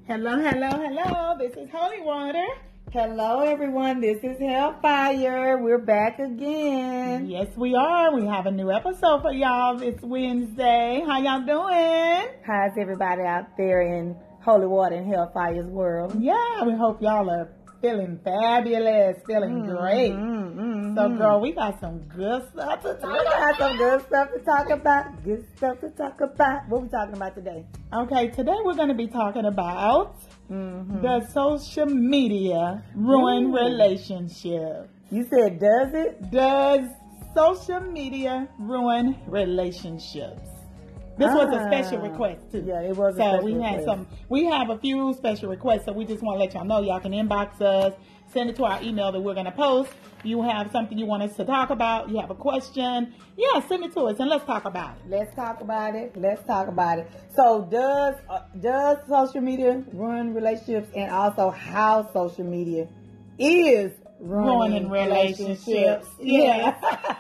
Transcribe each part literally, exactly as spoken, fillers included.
Hello, hello, hello. This is Holy Water. Hello, everyone. This is Hellfire. We're back again. Yes, we are. We have a new episode for y'all. It's Wednesday. How y'all doing? How's everybody out there in Holy Water and Hellfire's world? Yeah, we hope y'all are feeling fabulous, feeling Mm-hmm, great. mm-hmm. So, girl, we got some good stuff to talk We got some good stuff to talk about. Good stuff to talk about. What we talking about today? Okay, today we're going to be talking about Mm-hmm. the social media ruin Ooh. relationships. You said, does it? Does social media ruin relationships? This was a special Ah. request too. Yeah, it was a so special we had request. some. We have a few special requests, so we just want to let y'all know. Y'all can inbox us, send it to our email that we're gonna post. You have something you want us to talk about. You have a question. Yeah, send it to us and let's talk about it. Let's talk about it. Let's talk about it. So, does uh, does social media ruin relationships, and also how social media is ruining Ruining relationships. Yeah.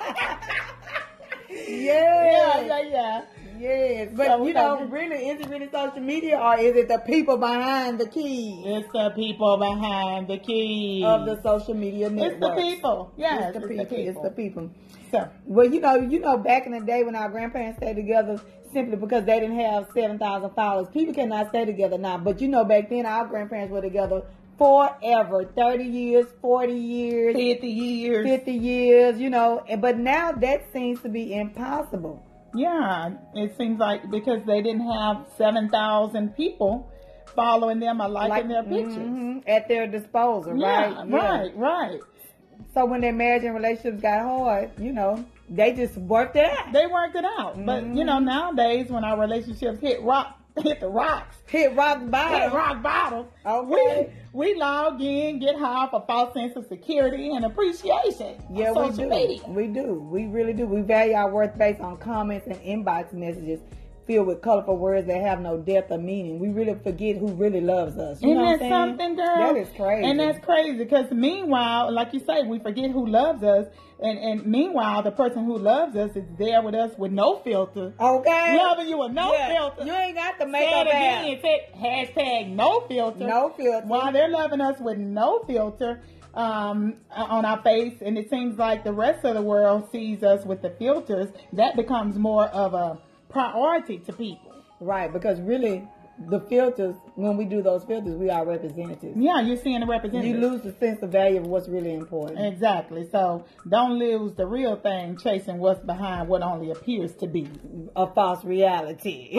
Yeah, yeah. yeah, yeah. Yes. But So we you know, don't- really, is it really social media, or is it the people behind the keys It's the people behind the keys of the social media It's networks? the people. Yeah, It's the people. It's the people. So Well, you know, you know, back in the day when our grandparents stayed together, simply because they didn't have seven thousand followers, people cannot stay together now. But you know, back then our grandparents were together forever, thirty years, forty years, fifty years. fifty years, you know. And but now that seems to be impossible. Yeah, it seems like because they didn't have seven thousand people following them or liking their pictures. mhm, at their disposal, Yeah, right? right, right. So when their marriage and relationships got hard, you know, they just worked it out. They worked it out. But, you know, nowadays when our relationships hit rock, hit the rocks, Hit rock hit bottom. rock bottom, Okay. we, we log in, get high for false sense of security and appreciation Yeah, on we social do. media. We do. We really do. We value our worth based on comments and inbox messages filled with colorful words that have no depth or meaning. We really forget who really loves us. You Isn't know what I'm that saying? something, girl? That is crazy. And that's crazy because meanwhile, like you say, we forget who loves us. And, and meanwhile, the person who loves us is there with us with no filter. Okay. Loving you with no Yeah. filter. You ain't got to Say make it up again. Say hashtag no filter. No filter. While they're loving us with no filter um, on our face, and it seems like the rest of the world sees us with the filters, that becomes more of a priority to people. Right, because really, the filters, when we do those filters, we are representatives. Yeah, you're seeing the You representative. lose the sense of value of what's really important. Exactly. So don't lose the real thing chasing what's behind what only appears to be. A false reality.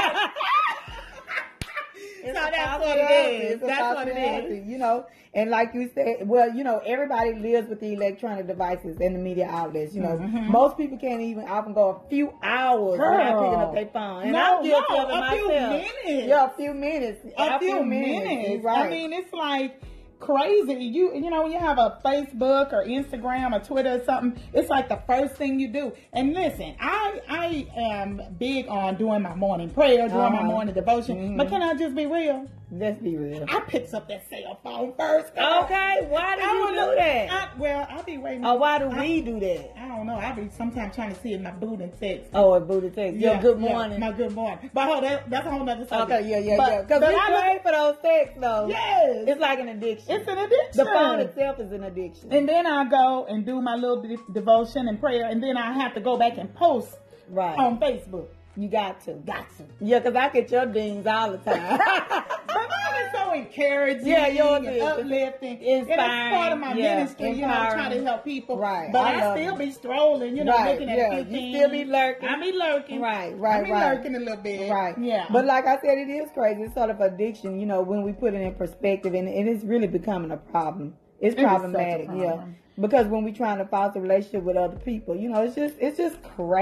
It's So a that's false what it reality. is. It's a That's false what it reality, is. You know, and like you said, well, you know, everybody lives with the electronic devices and the media outlets. You know, Mhm. most people can't even often go a few hours Girl. without picking up their phone. And No, I'm guilty no, of it a myself. few minutes. Yeah, a few minutes. A few minutes. You're right. I mean, it's like crazy. You you know, when you have a Facebook or Instagram or Twitter or something, it's like the first thing you do. And listen, I I am big on doing my morning prayer, doing my Uh-huh. morning devotion. Mhm. But can I just be real? Let's be real. I picks up that cell phone first. Okay, why do I you wanna- do that? I, well, I be waiting. Or why do I- we do that? I don't know. I be sometimes trying to see if my booty text. Oh, a booty text. Yeah, good morning. my good morning. But hold that, that's a whole nother subject. Okay, yeah, yeah, But- yeah. Because but we I look- pray for those texts, though. Yes. It's like an addiction. It's an addiction. The phone itself is an addiction. And then I go and do my little de- devotion and prayer, and then I have to go back and post Right. on Facebook. You got to. Got to. Yeah, because I get your dings all the time. But mine is so encouraging, Yeah, yours and is. uplifting. Inspiring, And it's part of my yeah, ministry, you know, empowering. trying to help people. Right, But I I, love still it. be strolling, you know, Right, looking at yeah, a you few things. still be lurking. I be lurking. Right, right, I be right. lurking a little bit. Right. Yeah. But like I said, it is crazy. It's sort of addiction, you know, when we put it in perspective, and, and it's really becoming a problem. It's It is such a problematic, yeah. problem. Because when we're trying to foster a relationship with other people, you know, it's just it's just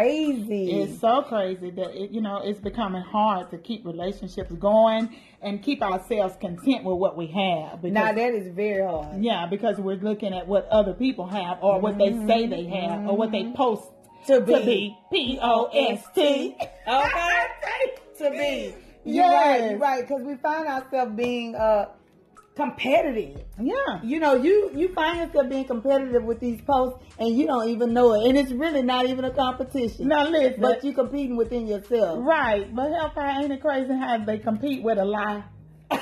crazy. It's so crazy that it, you know, it's becoming hard to keep relationships going and keep ourselves content with what we have. Because, Now that is very hard. yeah, because we're looking at what other people have or what they say they have or what they post To be. to be. P O S T. Okay? To be. You're Yes. right, you're right. Because we find ourselves being uh competitive. Yeah. You know, you you find yourself being competitive with these posts, and you don't even know it, and it's really not even a competition. Now listen, But you competing within yourself. right? But hellfire, ain't it crazy how they compete with a lie?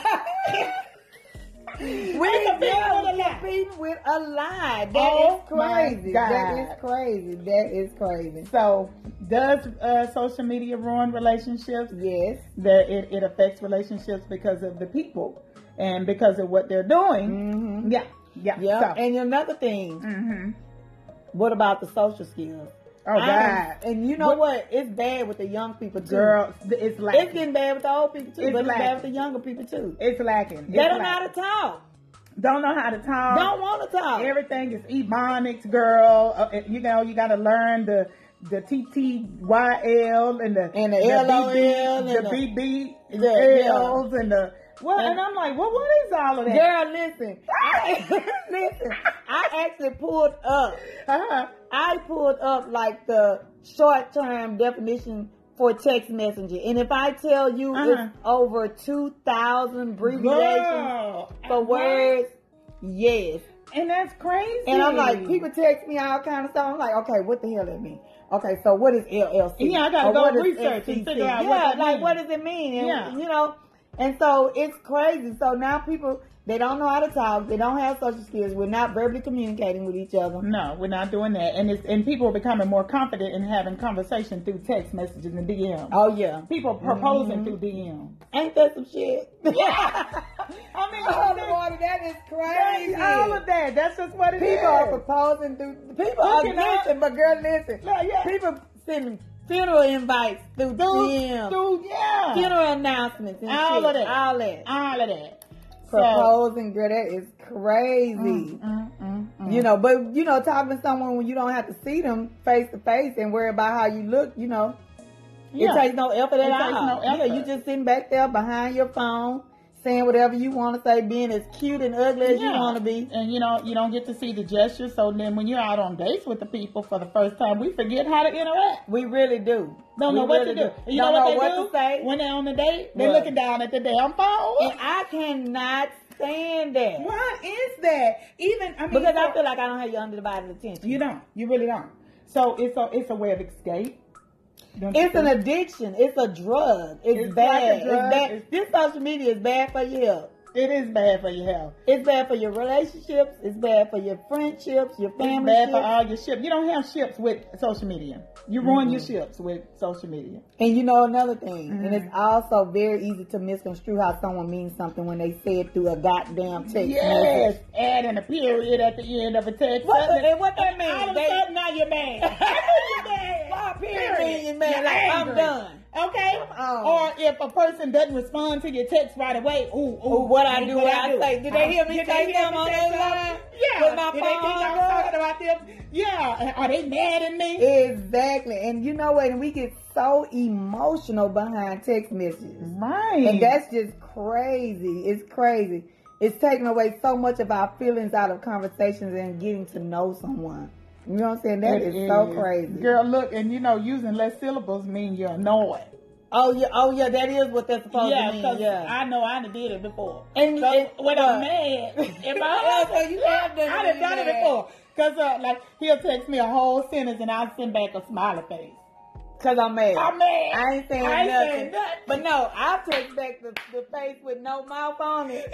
We are competing with a lie. That oh is crazy. That is crazy. That is crazy. So, does uh, social media ruin relationships? Yes. That it, it affects relationships because of the people and because of what they're doing. Mm-hmm. Yeah. Yeah. Yeah. So. And another thing. Mm-hmm. What about the social skills? Oh, God. And you know what? what? It's bad with the young people, too. Girl, it's lacking. It's getting bad with the old people, too. It's but lacking. It's bad with the younger people, too. It's lacking. It's they don't lacking. know how to talk. Don't know how to talk. Don't want to talk. Everything is ebonics, girl. Uh, you know, you got to learn the the T T Y L and the and the L O L and the B B the L's and the what? And, and I'm like, well, what is all of that? Girl, listen. I, listen. I actually pulled up. Uh-huh. I pulled up like the short term definition for text messenger, and if I tell you uh-huh. it's over two thousand abbreviations Girl. for words, yes. And that's crazy. And I'm like, people text me all kind of stuff. I'm like, okay, what the hell that mean? Okay, so what is L L C? Yeah, I gotta go research and figure out yeah, what that like means. what does it mean? And, yeah, you know, and so it's crazy. So now people, they don't know how to talk. They don't have social skills. We're not verbally communicating with each other. No, we're not doing that. And it's and people are becoming more confident in having conversation through text messages and D Ms. Oh yeah, people proposing mm-hmm. through D Ms. Ain't that some shit? Yeah. I mean, oh, Lord, that is crazy. All of that. That's just what it people is. People are proposing through. People are listen, but girl, listen. Yeah, yeah. People sending funeral invites through through, D Ms. Through, yeah. Funeral announcements and all shit. of that. All that. All of that. Proposing, girl, that is crazy. Mm, mm, mm, mm. You know, but you know, talking to someone when you don't have to see them face to face and worry about how you look, you know, yeah. it takes no effort at it all. Takes no effort. Yeah, you just sitting back there behind your phone, saying whatever you want to say, being as cute and ugly as yeah. you want to be. And you know, you don't get to see the gestures. So then when you're out on dates with the people for the first time, we forget how to interact. We really do. Don't we know what really to do. do. You don't know what know they what do? to say. When they're on the date, they're what? looking down at the damn phone. And I cannot stand that. Why is that? Even I mean, because so, I feel like I don't have your undivided attention. You don't. You really don't. So it's a it's a way of escape. Don't it's an addiction. It's a drug. It's, it's bad. Like a drug. It's bad. It's, this social media is bad for your health. It is bad for your health. It's bad for your relationships. It's bad for your friendships, your family. It's bad ships. for all your ships. You don't have ships with social media. You ruin mm-hmm. your ships with social media. And you know another thing, mm-hmm. and it's also very easy to misconstrue how someone means something when they say it through a goddamn text yes. message. Adding a period at the end of a text. What, and what that means? All of a they, sudden now you're mad. you're mad. Why period mean you're mad? You're like angry. I'm done. Okay? Oh. Or if a person doesn't respond to your text right away, ooh, ooh, ooh what I do, what, what I, I do. say. Did they hear me say something on that line? Yeah. With my Did phone they think I was talking about them? Yeah. Are they mad at me? Exactly. And you know what? And we get so emotional behind text messages. Right. And that's just crazy. It's crazy. It's taking away so much of our feelings out of conversations and getting to know someone. You know what I'm saying? That is, is so crazy. Girl, look, and you know, using less syllables mean you're annoyed. Oh yeah, oh yeah, that is what that's supposed yeah, to mean. Yeah, I know I done did it before. And, so and when uh, I'm mad, if I so you have done I done done it before. Cause uh, like he'll text me a whole sentence and I'll send back a smiley face. Cause I'm mad. I'm mad. I ain't saying, I ain't nothing. saying nothing. But no, I'll text back the, the face with no mouth on it.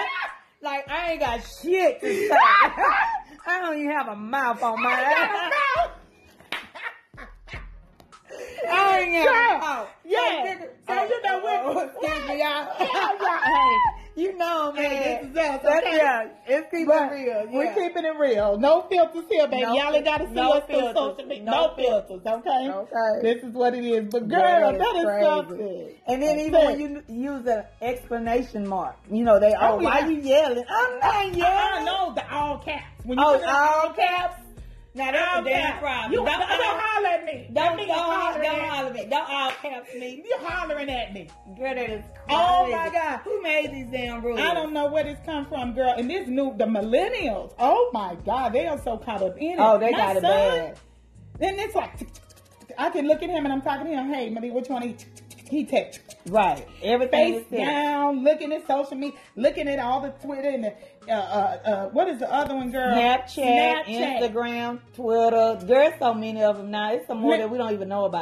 Like I ain't got shit to say. I don't even have a mouth on my ass. I ain't got a mouth. Yeah. So oh, you know what? Excuse me, y'all. Yeah, yeah. Hey, you know, man. Hey, this is us, That's okay? yeah. It's keeping But it real. Yeah. We're keeping it real. No filters here, baby. No, Y'all ain't got to see no us through filters. social media. No No, filters, okay? Okay. This is what it is. But girl, Yeah, that that is, is crazy. something. And then That's even it. when you use an exclamation mark, you know, they, oh, Oh, why yeah. you yelling? I'm not yelling. I know the all caps. When you Oh, put it in all caps? Now that's all a damn caps. problem. You don't, don't, don't holler at me. Don't, That don't, means don't, hollering don't at- holler at me. Don't all caps me. You're hollering at me. Girl, that is crazy. Oh my God. Who made these damn rules? I don't know where this come from, girl. And this new, the millennials. Oh my God, they are so caught up in it. Oh, they My got it son, bad. Then it's like, I can look at him and I'm talking to him. Hey, Marie, which one he? He text. Right. Everything Face is set. down, looking at social media, looking at all the Twitter and the, uh, uh, uh, what is the other one, girl? Snapchat, Snapchat. Instagram, Twitter. There's so many of them now. It's some more that we don't even know about.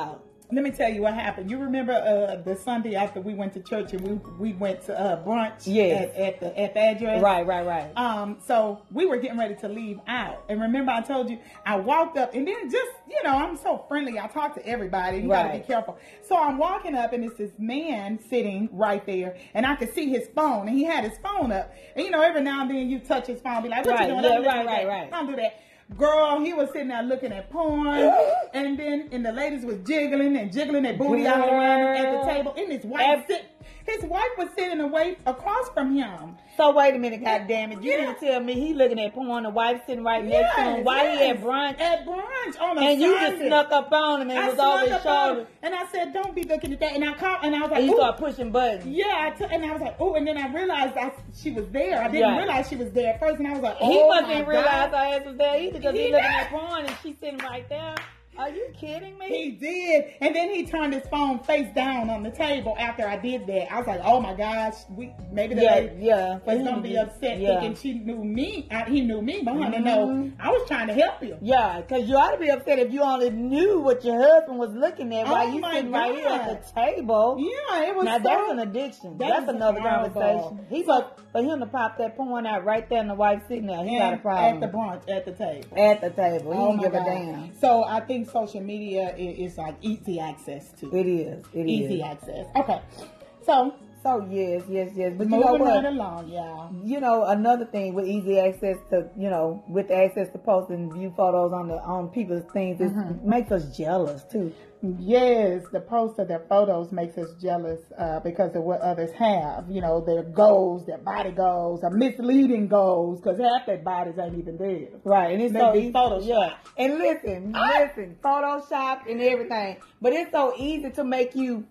Let me tell you what happened. You remember uh, the Sunday after we went to church and we we went to uh, brunch Yes. at, at the at the address? Right, right, right. Um, so we were getting ready to leave out. And remember I told you, I walked up and then just, you know, I'm so friendly. I talk to everybody. You got to Right. be careful. So I'm walking up and it's this man sitting right there and I could see his phone and he had his phone up. And, you know, every now and then you touch his phone, be like, what Right, you doing? yeah, Don't do right, that. right, right. Don't do that. Girl, he was sitting there looking at porn, and then and the ladies was jiggling and jiggling their booty all around him at the table. And his wife Ev- sit, his wife was sitting away across from him. So wait a minute, goddamn it! You Yeah. didn't tell me he looking at porn, the wife sitting right next to him. Why he at brunch? At brunch on a And you Sunday. just snuck up on him and I was over snuck his up on him, shoulder. and I said, "Don't be looking at that." And I called, and I was like, And you "Ooh." start pushing buttons. Yeah, I t- and I was like, "Oh," and then I realized I, she was there. I didn't Right. realize she was there at first, and I was like, "Oh He must my didn't realize God." her ass was there either because he, He looking did. at porn and she's sitting right there. Are you kidding me? He did, and then he turned his phone face down on the table after I did that. I was like, "Oh my gosh, we maybe the yeah, lady yeah. was gonna be upset Yeah. thinking she knew me. I, he knew me, but honey, Mhm. no, I was trying to help you." Yeah, because you ought to be upset if you only knew what your husband was looking at while Oh you my sitting right here God. at the table. Yeah, it was. Now so, that's an addiction. that That's is another horrible. conversation. He So- must, for him to pop that porn out right there and the wife sitting there, he got a and problem. at the brunch at the table. At the table. He Oh don't my give a God. damn. So I think social media is, is like easy access to. It is. It is. Easy access. Okay, so So yes, yes, yes. But you moving know what? right along, y'all. You know, another thing with easy access to, you know, with access to post and view photos on the on people's things, it Mm-hmm. makes us jealous too. Yes, the post of their photos makes us jealous uh, because of what others have. You know, their goals, their body goals, are misleading goals because half their bodies ain't even there. Right, and it's They so be easy. Photoshopped. Yeah, and listen, listen, Photoshop and everything, but it's so easy to make you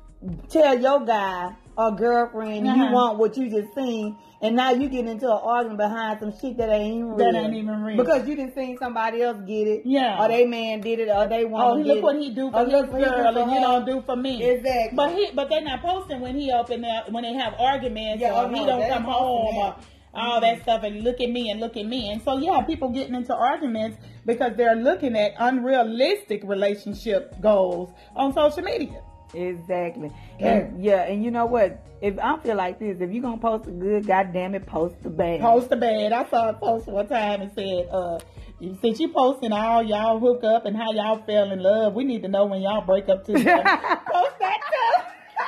tell your guy or girlfriend you Uh-huh. want what you just seen, and now you get into an argument behind some shit that ain't even real. That ain't even real. Because you didn't see somebody else get it. Yeah. Or they man did it, or they Oh, woman look did what it. he do Or for look his what he do girl, for and you her. don't do for me. Exactly. But he, but they not posting when he up in there when they have arguments Yeah, or oh, he no, don't they come posting home or that. all that stuff and look at me and look at me. And so yeah, people getting into arguments because they're looking at unrealistic relationship goals on social media. Exactly. And yeah, and you know what? If I feel like this, if you're gonna post a good, goddamn it, post the bad. Post the bad. I saw a post one time and said, uh, since you posting all y'all hook up and how y'all fell in love, we need to know when y'all break up too. Post that too.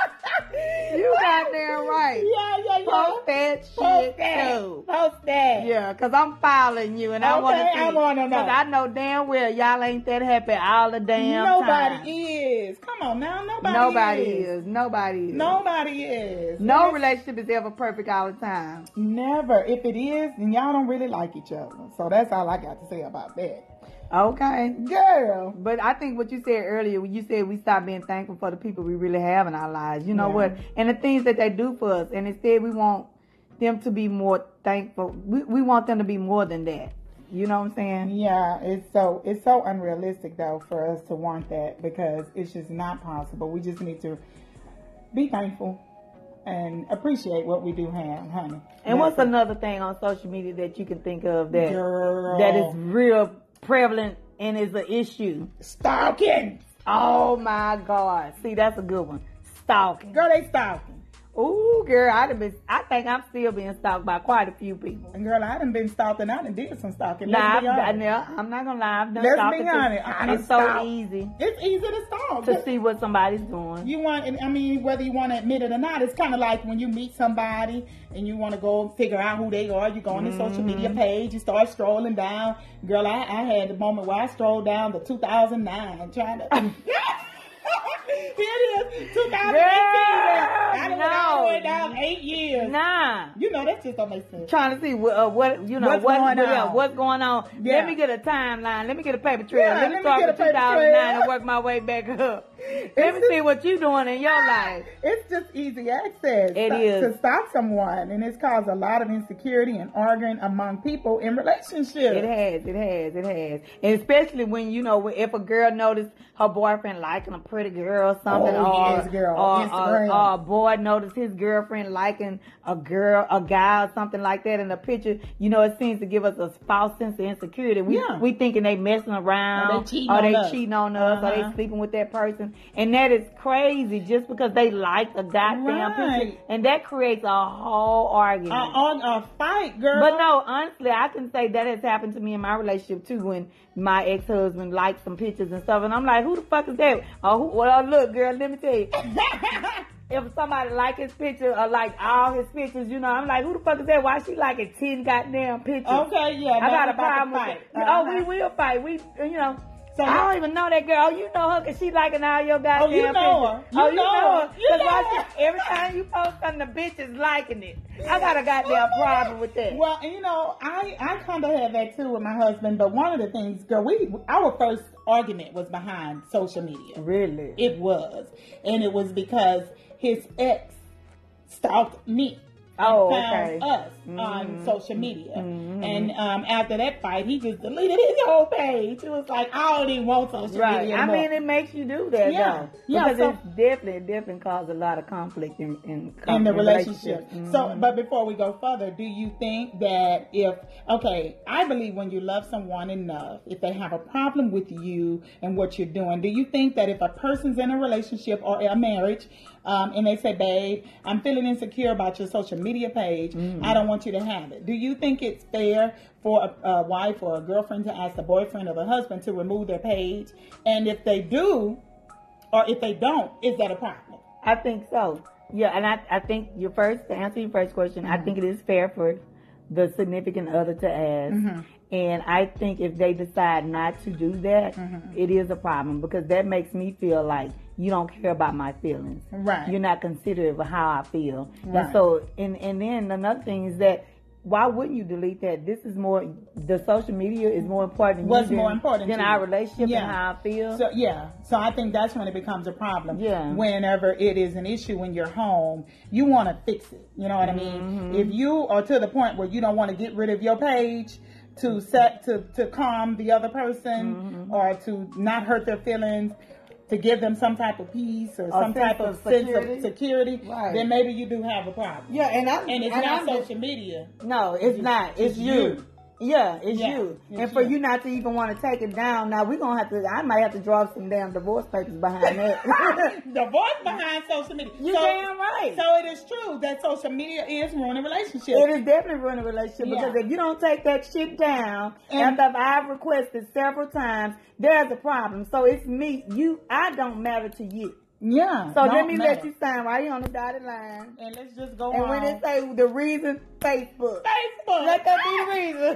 You goddamn right. Yeah, yeah, yeah. Post that shit Post that. too. Post that. Yeah, cause I'm following you and I Okay, want to see. I wanna know. Cause I know damn well y'all ain't that happy all the damn Nobody time. is. Come on now. Nobody, Nobody is. is. Nobody is. Nobody is. No Yes. relationship is ever perfect all the time. Never. If it is, then y'all don't really like each other. So that's all I got to say about that. Okay. Girl. But I think what you said earlier, when you said we stop being thankful for the people we really have in our lives, you know Yeah. what? And the things that they do for us. And instead we want them to be more thankful. We, we want them to be more than that. You know what I'm saying? Yeah, it's so it's so unrealistic though for us to want that because it's just not possible. We just need to be thankful and appreciate what we do have, honey. And what's That's it. another thing on social media that you can think of that Girl. that is real prevalent and is an issue? Stalking. Oh my God. See, that's a good one. Stalking. Girl, they stalking. Ooh, girl, I done been, I think I'm still being stalked by quite a few people. And girl, I done been stalking. I done did some stalking. Nah, Let's be I've, I, honest. no, I'm not gonna lie. I've done Let's stalking be too. honest. I done It's so stalked. easy It's easy to stalk. to see what somebody's doing. You want, I mean, whether you want to admit it or not, it's kind of like when you meet somebody and you want to go figure out who they are. You go on their social media page, you start strolling down. Girl, I, I had the moment where I strolled down to two thousand nine trying to. Here it is, two thousand eighteen. I done went all the way no. down eight years. Nah. You know, that just don't make sense. Trying to see what, uh, what you know, What's what, going what, yeah, on. what's going on. Yeah. Let me get a timeline. Let me get a paper trail. Yeah, let me let me start get a with paper two thousand nine trail. and work my way back up. Let me just- see what you doing in your life. It's just easy access It to, is. to stop someone, and it's caused a lot of insecurity and arguing among people in relationships. It has, it has, it has. And especially when, you know, if a girl notices her boyfriend liking a pretty girl or something, Oh, or, yes, girl. or, or, Instagram. or a boy notices his girlfriend liking a girl girl, a guy or something like that in a picture, you know, it seems to give us a false sense of insecurity. We Yeah. we thinking they messing around, Or they cheating or on they us. cheating on us, or Uh-huh. they sleeping with that person. And that is crazy just because they like a goddamn Right. picture. And that creates a whole argument. A, a, a fight, girl. But no, honestly, I can say that has happened to me in my relationship too when my ex-husband liked some pictures and stuff. And I'm like, who the fuck is that? Oh, who, well, look, girl, let me tell you. If somebody like his picture or like all his pictures, you know, I'm like, who the fuck is that? Why she liking ten goddamn pictures? Okay, yeah. I got a about problem to with fight. it. Uh-huh. Oh, we will fight. We, you know. So I don't even know that girl. Oh, you know her because she liking all your goddamn Oh, you know her. pictures. You oh, you know know her. her. You 'Cause know watch her. it, every time you post something, the bitch is liking it. I got a goddamn problem with that. Well, and you know, I, I kind of had that too with my husband, but one of the things, girl, we our first argument was behind social media. Really? It was. And it was because his ex stalked me. And Oh, found okay. us Mhm. on social media. Mhm. And um, after that fight, he just deleted his whole page. It was like, I don't even want social Right. media I anymore. mean, it makes you do that, Yeah. though. Yeah, Because so- it's definitely, it definitely caused a lot of conflict in, in, in the in relationship. relationships. So, Mhm. but before we go further, do you think that if, okay, I believe when you love someone enough, if they have a problem with you and what you're doing, do you think that if a person's in a relationship or a marriage, um, and they say, babe, I'm feeling insecure about your social media page, Mm-hmm. I don't want you to have it. Do you think it's fair for a, a wife or a girlfriend to ask the boyfriend or the husband to remove their page? And if they do, or if they don't, is that a problem? I think so. Yeah, and I, I think your first, to answer your first question, Mm-hmm. I think it is fair for the significant other to ask. Mm-hmm. And I think if they decide not to do that, Mm-hmm. it is a problem because that makes me feel like you don't care about my feelings. Right. You're not considerate of how I feel. Right. And so, and, and then another thing is that why wouldn't you delete that? This is more, the social media is more important. What's than, more important than to our you? relationship Yeah. and how I feel. So yeah, so I think that's when it becomes a problem. Yeah. Whenever it is an issue when you're home, you want to fix it. You know what I mean? Mm-hmm. If you are to the point where you don't want to get rid of your page to set to to calm the other person Mm-hmm. or to not hurt their feelings, to give them some type of peace or A some sense type of, of sense security. of security, Right. then maybe you do have a problem. Yeah, and I'm And it's and not I'm social just- media. No, it's not. It's, it's you. you. Yeah, it's Yeah, you. it's and for you. you not to even want to take it down, now we're gonna have to. I might have to draw some damn divorce papers behind that. The voice behind social media. You damn right. So it is true that social media is ruining relationships. It is definitely ruining a relationship Yeah. because if you don't take that shit down, And- after I've requested several times, there's a problem. So it's me. You, I don't matter to you. Yeah. So don't let me matter. let you sign right here on the dotted line. And let's just go And on. when it say the reason, Facebook. Facebook. Let that be the reason.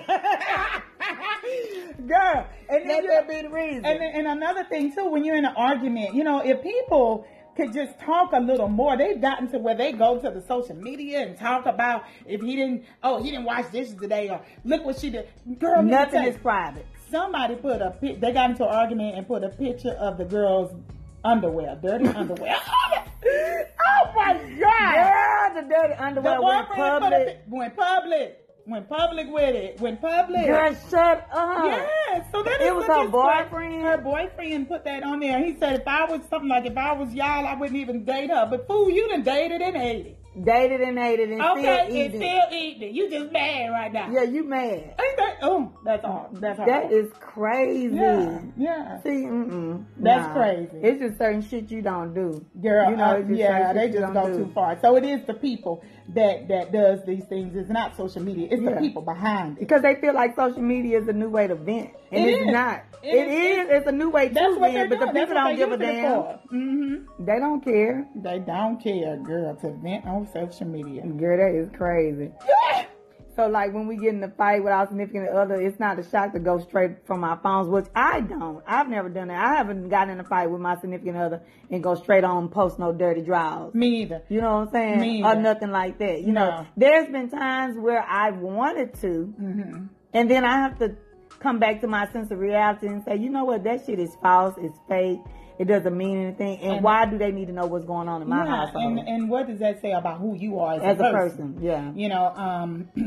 Girl, and let you- that be the reason. And, and another thing too, when you're in an argument, you know, if people could just talk a little more, they've gotten to where they go to the social media and talk about if he didn't, oh, he didn't wash dishes today, or look what she did. Girl, let me Nothing tell you, is private. somebody put a pic, they got into an argument and put a picture of the girl's underwear, dirty underwear. Oh my God! Girl, the dirty The underwear went boyfriend put a public. pi- went public. Went public with it. Went public. Girl, shut up. Yeah, so that It is was such her a- boyfriend? Her boyfriend put that on there. He said if I was something like if I was y'all, I wouldn't even date her. But fool, you done dated and hated. Dated and hated and Okay, still and eating. still eating it. You just mad right now. Yeah, you mad. Ain't that? Oh, that's all. That's all. That is crazy. Yeah, yeah. See, mm-mm. That's Nah. crazy. It's just certain shit you don't do. Girl, you know, uh, it's just yeah, certain they shit you just don't go do. too far. So it is the people that that does these things. It's not social media. It's Yeah. the people behind it. Because they feel like social media is a new way to vent. And It it's is. not. It it is. is. It's a new way That's to what they're vent, but the doing. That's people what don't they give a using it damn. for. Mm-hmm. They don't care. They don't care, girl, to vent on social media. Girl, that is crazy. Yeah. So, like, when we get in a fight with our significant other, it's not a shock to go straight from our phones, which I don't. I've never done that. I haven't gotten in a fight with my significant other and go straight on and post no dirty draws. Me either. You know what I'm saying? Me Or either. nothing like that. You No. know, there's been times where I wanted to, Mm-hmm. and then I have to come back to my sense of reality and say, you know what, that shit is false, it's fake, it doesn't mean anything, and, And- why do they need to know what's going on in my Yeah, household? and, and what does that say about who you are as, As a a person? person, yeah. You know, um,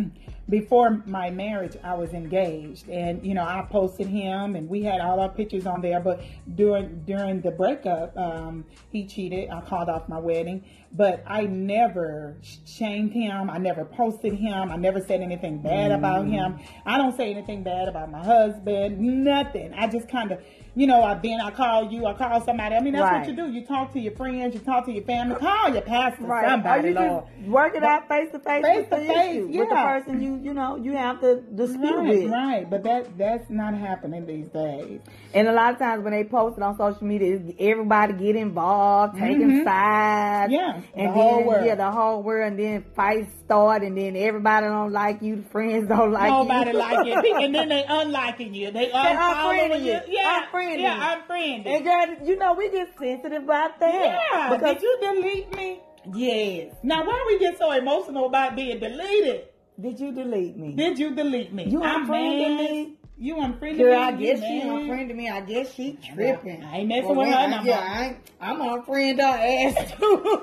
before my marriage, I was engaged, and you know, I posted him, and we had all our pictures on there. But during during the breakup, um, he cheated. I called off my wedding, but I never shamed him. I never posted him. I never said anything bad mm. about him. I don't say anything bad about my husband. Nothing. I just kind of, you know, I then I call you. I call somebody. I mean, that's right. what you do. You talk to your friends. You talk to your family. Call your pastor. Right. Somebody, you Lord. Just work it out face to face. Face to face. Yeah. With the person you you know you have to dispute right, with. Right. But that that's not happening these days. And a lot of times when they post it on social media, everybody get involved, taking mm-hmm. sides. Yeah. And the then, whole world. Yeah, the whole world. And then fights start, and then everybody don't like you. The friends don't like Nobody you. Nobody like it. And then they unliking you. They unfollowing you. Yeah. Unfriending Yeah, you. unfriending. And girl, you know, we get sensitive about that. Yeah. Because did you delete me? Yes. Now, why we get so emotional about being deleted? Did you delete me? Did you delete me? You I'm unfriended mad. me? You unfriended Girl, me? I guess You she mad? unfriended me. I guess she tripping. I ain't messing Well, with her I- no more. Yeah, I ain't, I'm unfriend her ass too.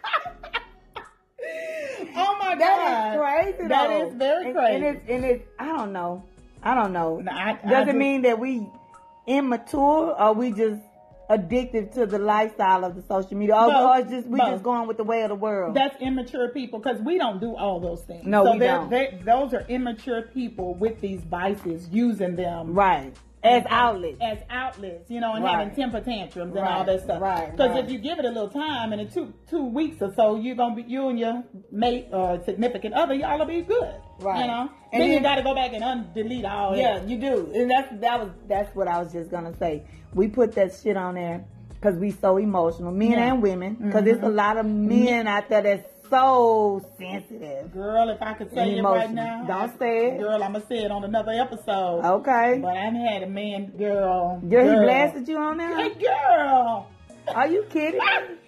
Oh my God. That is crazy. That though. is very and, crazy. And it's, and it's, I don't know. I don't know. No, I- I Does it just- mean that we immature, or we just addicted to the lifestyle of the social media, or, Both. or it's just we Both. just going with the way of the world? That's immature people, because we don't do all those things. No, so we they're- don't. they- those are immature people with these vices, using them right. As outlets. as outlets, you know, and Right. having temper tantrums and Right, all that stuff. right, Because right. if you give it a little time, and in two two weeks or so, you're gonna be you and your mate or significant other, y'all will be good. Right. You know. And then, then- you got to go back and undelete all Yeah, that. you do, and that's that was that's what I was just gonna say. We put that shit on there because we so emotional, men Yeah. and women. Because Mhm. there's a lot of men out there that's so sensitive. Girl, if I could say it right Emotional. now, Don't I- say it. Girl, I'm gonna say it on another episode. Okay. But I had a man, girl. Girl, he girl. blasted you on there? Hey, girl. Are you kidding?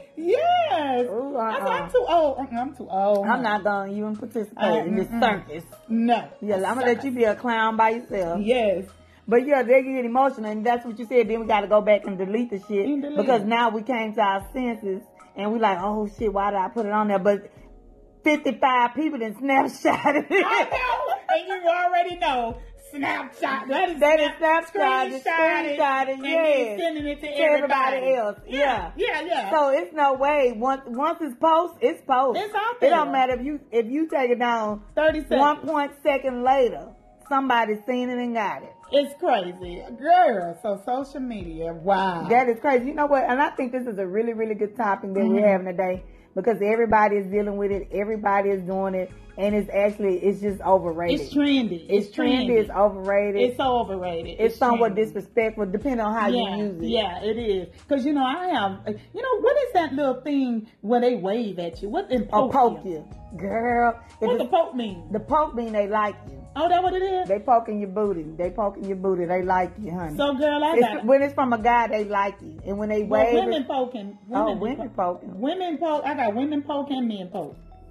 Yes. Ooh, I said, uh-uh. I'm too old. Mm-mm, I'm too old. I'm not gonna even participate Uh, in this mm-mm. circus. No. Yeah, I'm gonna let you be a clown by yourself. Yes. But yeah, they get emotional, and that's what you said. Then we got to go back and delete the shit And delete because it. now we came to our senses, and we like, oh shit, why did I put it on there? But fifty-five people done snapshotted it. I know. And you already know. Snapshot. That is That is snap- snapshotted, screenshotted, screenshotted, and yes. then sending it to, To everybody else, yeah. Yeah, yeah. So it's no way. Once once it's post, it's post. It's out It there. don't matter if you if you take it down thirty seconds. one point second later, somebody's seen it and got it. It's crazy. Girl, so social media, wow. That is crazy. You know what? And I think this is a really, really good topic that Mhm. we're having today because everybody is dealing with it. Everybody is doing it. And it's actually, it's just overrated. It's trendy. It's, It's trendy. trendy. It's overrated. It's so overrated. It's, somewhat trendy. disrespectful depending on how yeah, you use it. Yeah, it is. Because, you know, I have, you know, what is that little thing when they wave at you? What in Or poke, poke you? you. Girl. If What the it's- poke mean? the poke mean they like you. Oh, that what it is? They poking your booty. They poking your booty. They like you, honey. So, girl, I It's, got when it's from a guy, they like you. And when they well, wave women it, poking. oh, Women women poking. Women poke. I got women poke and men poke.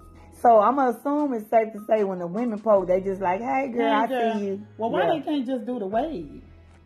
So I'm going to assume it's safe to say when the women poke, they just like, hey, girl, Hey, I girl. see you. Well, why Yeah. they can't just do the wave?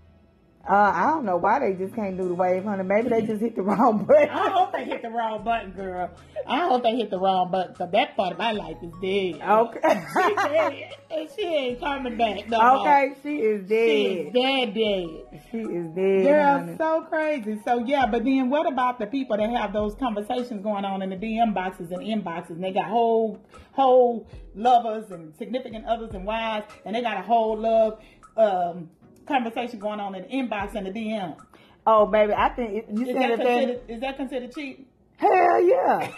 Uh, I don't know why they just can't do the wave, honey. Maybe they just hit the wrong button. I hope they hit the wrong button, girl. I hope they hit the wrong button, because that part of my life is dead. Okay. She dead. And she ain't coming back no more. Okay, she is She is dead. dead, dead. She is dead. Girl, honey. so crazy. So, yeah, but then what about the people that have those conversations going on in the D M boxes and inboxes, and they got whole, whole lovers and significant others and wives, and they got a whole love um, conversation going on in the inbox and the D M. Oh, baby, I think it, you Is said that, it there. considered, is that considered cheating? Hell yeah.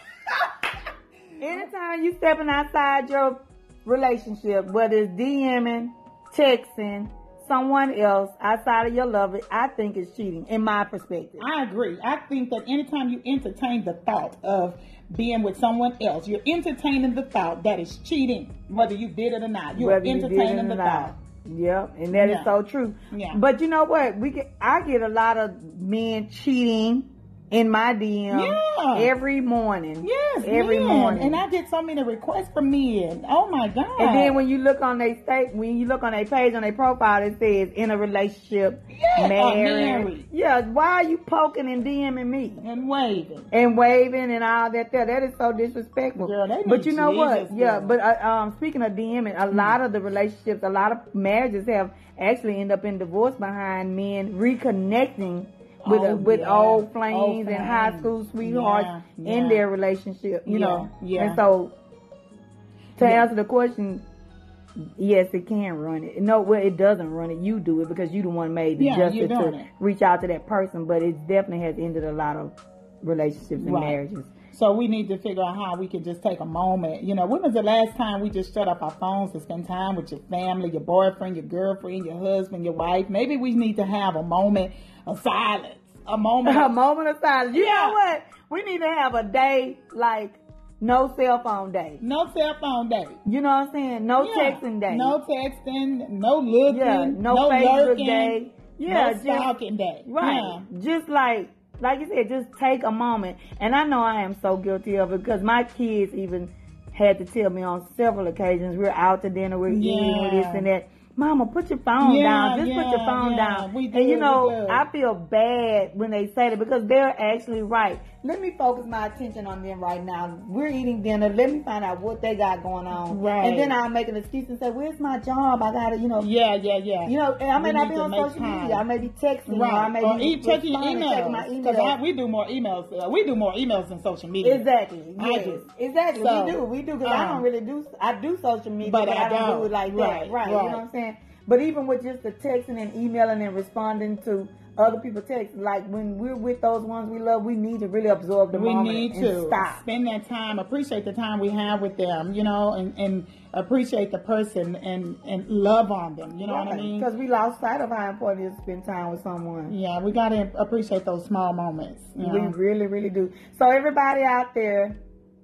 Anytime you stepping outside your relationship, whether it's DMing, texting, someone else outside of your lover, I think it's cheating, in my perspective. I agree. I think that anytime you entertain the thought of being with someone else, you're entertaining the thought that is cheating, whether you did it or not. You're Whether you did it entertaining or the not. thought. Yep, and that is Yeah. so true. Yeah. But you know what? We get, I get a lot of men cheating in my D M Yeah. every morning. Yes, every men. morning. And I get so many requests from men. Oh my God. And then when you look on their state, when you look on their page, on their profile, it says in a relationship, Yeah, or married. married. Yeah, why are you poking and DMing me? And waving. And waving and all that there. That is so disrespectful. Girl, they but need you know what? Jesus, Yeah, girl. but uh, um, speaking of DMing, a lot of the relationships, a lot of marriages have actually end up in divorce behind men reconnecting with Oh, uh, with yeah. old flames Old and high flames. school sweethearts Yeah, in yeah. their relationship. You Yeah, know. yeah. And so, to Yeah. answer the question, yes, it can run it. No, well, it doesn't run it. You do it because you the one made the Yeah, you're justice doing to it. reach out to that person. But it definitely has ended a lot of relationships and Right. marriages. So we need to figure out how we can just take a moment. You know, when was the last time we just shut up our phones to spend time with your family, your boyfriend, your girlfriend, your husband, your wife? Maybe we need to have a moment of silence. A moment. A of, moment of silence. You Yeah. know what? We need to have a day like no cell phone day. no cell phone day. You know what I'm saying? No Yeah. texting day. No texting. No looking. yeah, no, no Facebook lurking, day. Yeah, no just, stalking day. right. Yeah. Just like like you said, just take a moment. And I know I am so guilty of it because my kids even had to tell me on several occasions, we're out to dinner, we're eating, we're this Yeah. and that. Mama, put your phone Yeah, down. Just put your yeah, phone yeah. down. We do, and you we know, do. I feel bad when they say that because they're actually right. Let me focus my attention on them right now. We're eating dinner. Let me find out what they got going on. Right. And then I'll make an excuse and say, where's my job? I got to, you know. Yeah, yeah, yeah. You know, and I may We not need be to on make social time. media. I may be texting. Or I Right. may Or be eat, checking responding, checking my emails. Because emails. we do more emails. Uh, we do more emails than social media. Exactly. I Yes. do. Exactly. So, we do. We do because I um, don't really do. I do social media, but but, I I don't, don't. do it like Right, that. Right. You right. know what I'm saying? But even with just the texting and emailing and responding to other people's texts, like when we're with those ones we love, we need to really absorb the We moment need and to stop. spend that time, appreciate the time we have with them, you know, and, and appreciate the person and, and love on them. You know what I mean? Because we lost sight of how important it is to spend time with someone. Yeah, we got to appreciate those small moments. You We know? really, really do. So everybody out there,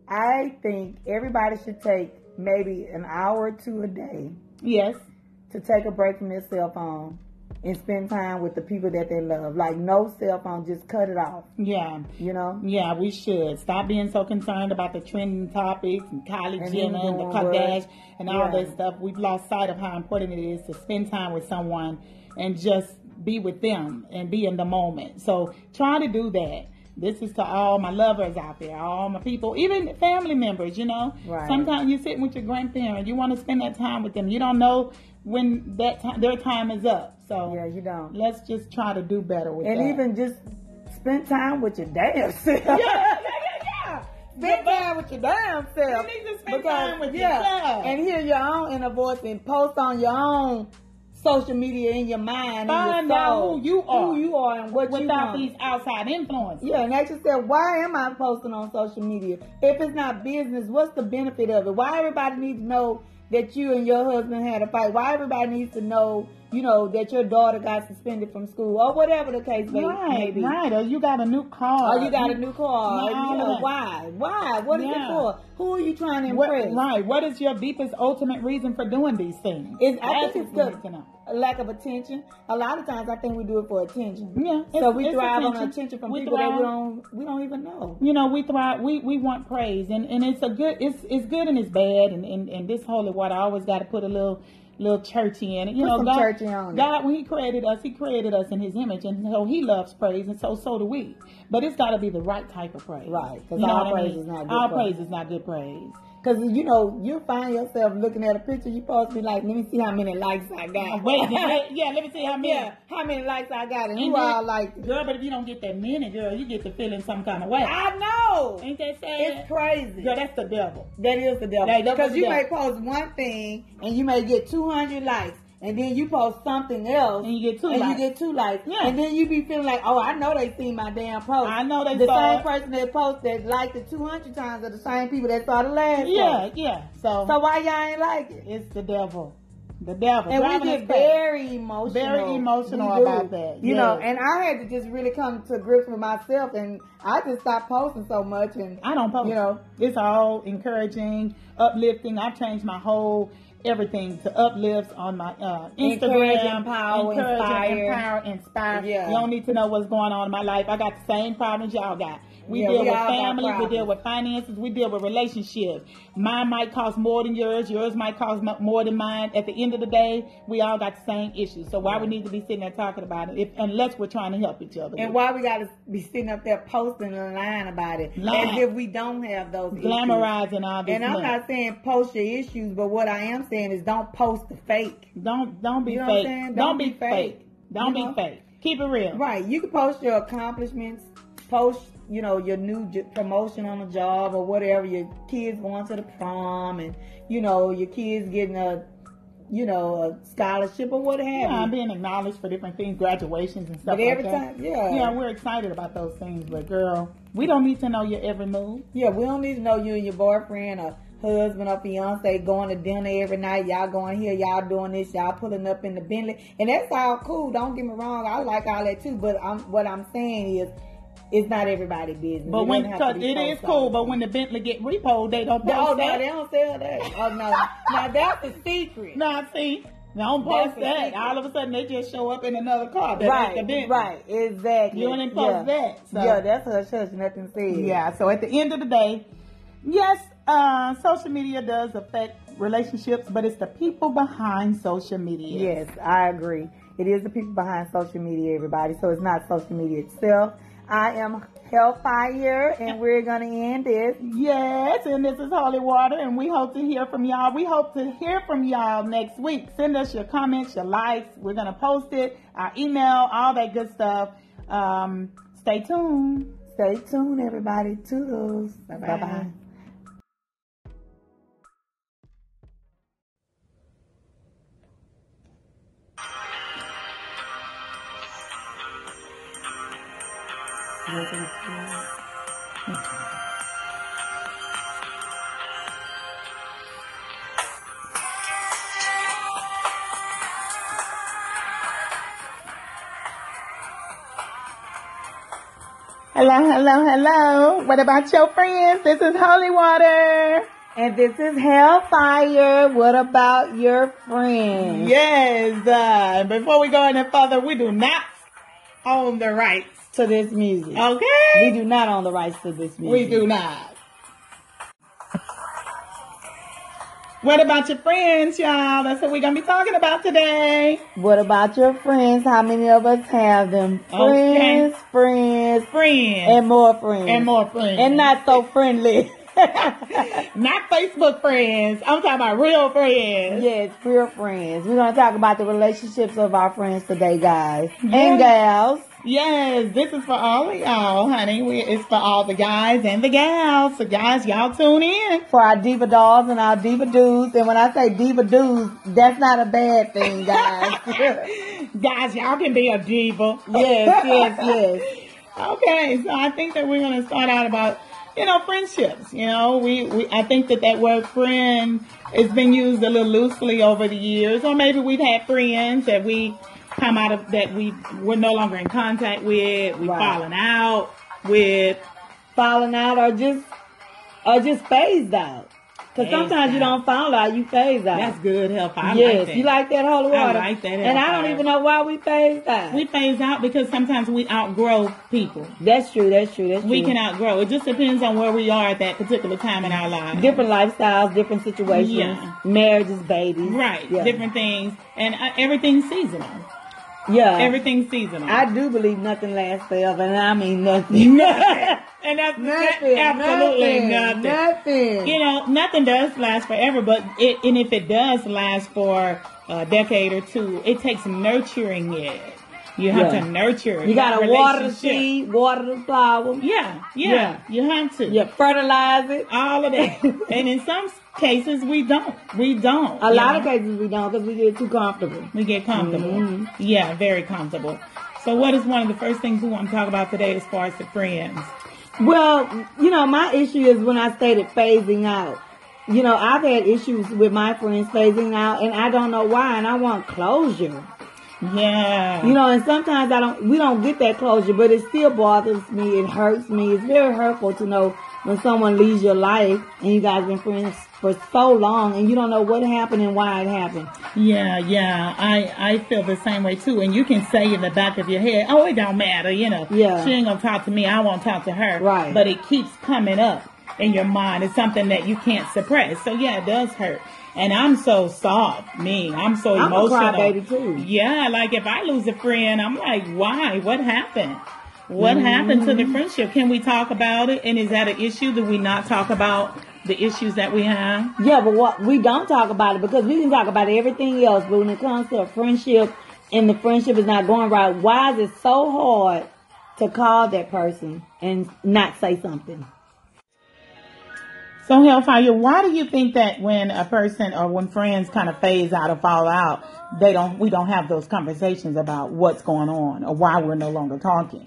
I think everybody should take maybe an hour or two a day Yes. to take a break from their cell phone and spend time with the people that they love. Like no cell phone, just cut it off. Yeah. You know? Yeah, we should stop being so concerned about the trending topics and Kylie And Jenner them and the doing Kardashian what? and all Yeah. that stuff. We've lost sight of how important it is to spend time with someone and just be with them and be in the moment. So try to do that. This is to all my lovers out there, all my people, even family members, you know. Right. Sometimes you're sitting with your grandparents. You want to spend that time with them. You don't know when that time, their time is up. So Yeah, you don't. let's just try to do better with And that. even just spend time with your damn self. yeah, yeah, yeah. Spend time with your damn self. You need to spend time with yeah, yourself. and hear your own inner voice and post on your own social media in your mind. Find and your out soul, who you are. Who you are and what you Without want. these outside influences. Yeah, and ask yourself, why am I posting on social media? If it's not business, what's the benefit of it? Why everybody needs to know that you and your husband had a fight? Why everybody needs to know, you know, that your daughter got suspended from school or whatever the case may, may Right, be? right. Or you got a new car. Or you got a new car. Yeah, all You know, of that. why? Why? What is Yeah. it for? Who are you trying to What, impress? right. What is your deepest, ultimate reason for doing these things? It's, I That's think it's what we the need to know. a lack of attention. A lot of times, I think we do it for attention. Yeah, So it's- we it's thrive on attention. attention from We people that we thrive- don't we don't even know. You know, we thrive. We, we want praise, and, and it's a good. It's it's good and it's bad, and, and, and this holy water I always got to put a little little churchy in it. You Put know, some God, churchy on it. God, when He created us, He created us in His image, and so He loves praise, and so so do we. But it's got to be the right type of praise, Right, 'cause You know all what I praise mean? is not good All praise. praise is not good praise. Because, you know, you find yourself looking at a picture, you supposed to be like, let me see how many likes I got. Wait, yeah, yeah, let me see how many. Yeah, how many likes I got, and, And who then- all liked it. Girl, but if you don't get that many, girl, you get to feeling some kind of way. I know. Ain't that sad? It's crazy. Girl, that's the devil. That is the devil. That- that's Because the you devil. may post one thing, and you may get two hundred likes. And then you post something else, And you get two and likes. you get two likes, Yeah. and then you be feeling like, oh, I know they seen my damn post. I know they the saw same it. person that posted liked it two hundred times are the same people that saw the last Yeah, post. yeah. So, So why y'all ain't like it? it's the devil. The devil. And we driving get us crazy. very emotional. Very emotional We do. about that. You yes. know, and I had to just really come to grips with myself, and I just stopped posting so much. And I don't post. You know, it's all encouraging, uplifting. I've changed my whole everything to uplifts on my uh, Instagram. Encourage, empower, Encourage, inspire. empower, inspire. Yeah. You don't need to know what's going on in my life. I got the same problems y'all got. We Yeah, deal we with all got family, we problems. deal with finances, we deal with relationships. Mine might cost more than yours, yours might cost m- more than mine. At the end of the day, we all got the same issues. So why we need to be sitting there talking about it if, unless we're trying to help each other? and why we got to be sitting up there posting and lying about it, Lying. as if we don't have those issues. Glamorizing all this And I'm money. not saying post your issues, but what I am saying is don't post the fake. Don't don't be You know what I'm fake. saying? Don't, Don't be be fake. fake. Don't You be know? fake. Keep it real. Right. You can post your accomplishments, post, you know, your new j- promotion on a job or whatever, your kids going to the prom, and, you know, your kids getting a, you know, a scholarship or what have Yeah, I'm you. being acknowledged for different things, graduations and stuff But every like that. time, yeah. Yeah, we're excited about those things, but girl, we don't need to know your every move. Yeah, we don't need to know you and your boyfriend or husband or fiance going to dinner every night. Y'all going here, y'all doing this, y'all pulling up in the Bentley. And that's all cool. Don't get me wrong. I like all that too. But I'm, what I'm saying is, it's not everybody's business. But It when doesn't have to cause be it is posted cool, all the but time. when the Bentley get repoed, they don't post Oh, no, that. they don't sell that. Oh, no. Now, that's a secret. Nah, see, don't post That's a that. secret. All of a sudden, they just show up in another car. That ain't Right, the Bentley. right, exactly. You didn't post yeah. that. So. Yeah, that's hush hush, nothing said. Yeah, so at the end of the day, yes, uh, social media does affect relationships, but it's the people behind social media. Yes, I agree. It is the people behind social media, everybody. So it's not social media itself. I am Hellfire, and we're going to end this. Yes, and this is Holy Water, and we hope to hear from y'all. We hope to hear from y'all next week. Send us your comments, your likes. We're going to post it, our email, all that good stuff. Um, stay tuned. Stay tuned, everybody. Toodles. Bye-bye. Bye-bye. Hello, hello, hello. What about your friends? This is Holy Water. And this is Hellfire. What about your friends? Yes, uh, before we go any further, we do not own the rights. To this music. Okay? We do not own the rights to this music. We do not. What about your friends, y'all? That's what we're going to be talking about today. What about your friends? How many of us have them? Friends, Okay. friends, Friends. and more friends. And more friends. And not so friendly. Not Facebook friends. I'm talking about real friends. Yes, real friends. We're going to talk about the relationships of our friends today, guys. Yeah. And gals. Yes, this is for all of y'all, honey. We, it's for all the guys and the gals. So, guys, y'all tune in. For our diva dolls and our diva dudes. And when I say diva dudes, that's not a bad thing, guys. Guys, y'all can be a diva. Yes, yes, yes. Okay, so I think that we're going to start out about, you know, friendships. You know, we, we I think that that word friend has been used a little loosely over the years. Or maybe we've had friends that we come out of, that we, we're no longer in contact with. We've Right. fallen out with. Falling out or just, or just phased out. Because Phased sometimes you out. don't fall out, you phase out. That's good help. I yes, like that. you like that holy I water. like that And I don't Hellfire. even know why we phased out. We phase out because sometimes we outgrow people. that's true, that's true, that's We true. can outgrow. It just depends on where we are at that particular time in our lives. Different lifestyles, different situations, Yeah. marriages, babies. Right. Yeah. Different things. And uh, everything's seasonal. Yeah. Everything's seasonal. I do believe nothing lasts forever, and I mean nothing. and that's nothing. absolutely nothing. nothing. Nothing. You know, nothing does last forever, but it, and if it does last for a decade or two, it takes nurturing it. You have Yeah. to nurture You gotta that water the relationship. seed, water the flower. Yeah, yeah, Yeah. you have to. You fertilize it. All of that. And in some cases, we don't. We don't. A you lot know? of cases we don't because we get too comfortable. We get comfortable. Mhm. Yeah, very comfortable. So what is one of the first things we want to talk about today as far as the friends? Well, you know, my issue is when I stated phasing out. you know, I've had issues with my friends phasing out, and I don't know why, and I want closure. Yeah. You know, and sometimes I don't, we don't get that closure, but it still bothers me. It hurts me. It's very hurtful to know when someone leaves your life and you guys been friends for so long and you don't know what happened and why it happened. Yeah, yeah. I, I feel the same way too. And you can say in the back of your head, oh, it don't matter, you know. Yeah. She ain't gonna talk to me, I won't talk to her. Right. But it keeps coming up in your mind. It's something that you can't suppress. So yeah, it does hurt. And I'm so soft, me. I'm so I'm emotional. I'm a crybaby too. Yeah, like if I lose a friend, I'm like, why? What happened? What Mm-hmm. happened to the friendship? Can we talk about it? And is that an issue? Do we not talk about the issues that we have? Yeah, but what we don't talk about it because we can talk about everything else. But when it comes to a friendship and the friendship is not going right, why is it so hard to call that person and not say something? So, Hellfire, why do you think that when a person or when friends kind of phase out or fall out, they don't, we don't have those conversations about what's going on or why we're no longer talking?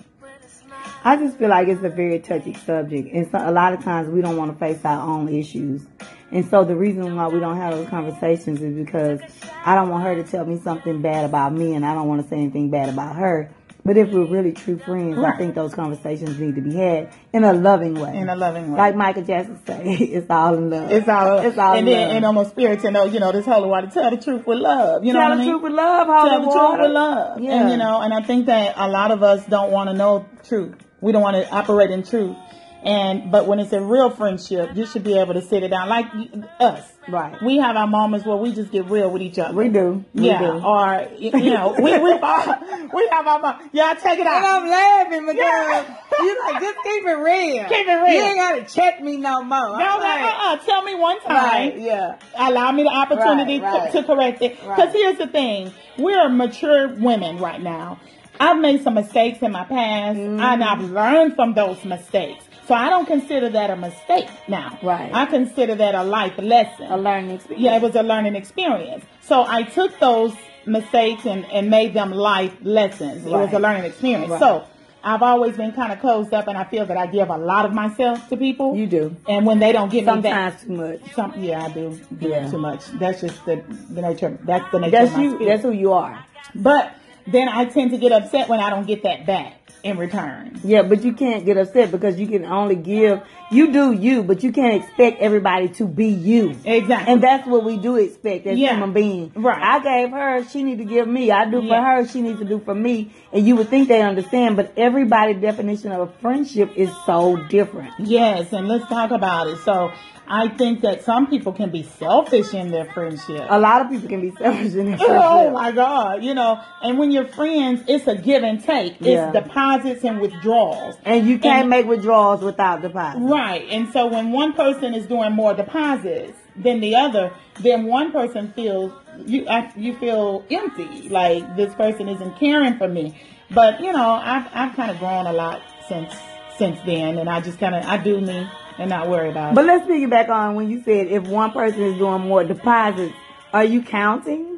I just feel like it's a very touchy subject. And so a lot of times we don't want to face our own issues. And so the reason why we don't have those conversations is because I don't want her to tell me something bad about me and I don't want to say anything bad about her. But if we're really true friends, Right. I think those conversations need to be had in a loving way. In a loving way. Like Michael Jackson say, it's all in love. It's all, it's all and in then, love. and on my spirit to know, you know, this holy water, tell the truth with love. You know Tell what I the mean? truth with love, holy Tell the water. truth with love. Yeah. And, you know, and I think that a lot of us don't want to know truth. We don't want to operate in truth. And, but when it's a real friendship, you should be able to sit it down like us. Right. We have our moments where we just get real with each other. We do. We yeah. do. Or, you know, we, we, we have our moments. Yeah, take it out. And I'm laughing because Yeah. you like, just keep it real. Keep it real. You ain't got to check me no more. No, I'm no, like, uh-uh. Tell me one time. Right, yeah. Allow me the opportunity Right, right. To, to correct it. Because Right. here's the thing. We're mature women right now. I've made some mistakes in my past, Mm-hmm. and I've learned from those mistakes. So I don't consider that a mistake now. Right. I consider that a life lesson. A learning experience. Yeah, it was a learning experience. So I took those mistakes and, and made them life lessons. It was Right. a learning experience. Right. So I've always been kind of closed up, and I feel that I give a lot of myself to people. You do. And when they don't give me that, Sometimes too much. some, yeah, I do do Yeah. too much. That's just the, the nature. That's the nature That's of my you. spirit. That's who you are. But then I tend to get upset when I don't get that back in return. Yeah, but you can't get upset because you can only give. You do you, but you can't expect everybody to be you. Exactly. And that's what we do expect as Yeah. human beings. Right. I gave her, she need to give me. I do Yeah. for her, she needs to do for me. And you would think they understand, but everybody's definition of a friendship is so different. Yes, and let's talk about it. So I think that some people can be selfish in their friendship. A lot of people can be selfish in their friendship. Oh my God, you know, and when you're friends, it's a give and take. It's Yeah. deposits and withdrawals. And you can't And- make withdrawals without deposits. Right. And so when one person is doing more deposits than the other, then one person feels, you I- you feel empty. Like this person isn't caring for me. But, you know, I've, I've kind of grown a lot since, since then. And I just kind of, I do me and not worry about But it. let's piggyback on when you said if one person is doing more deposits, are you counting?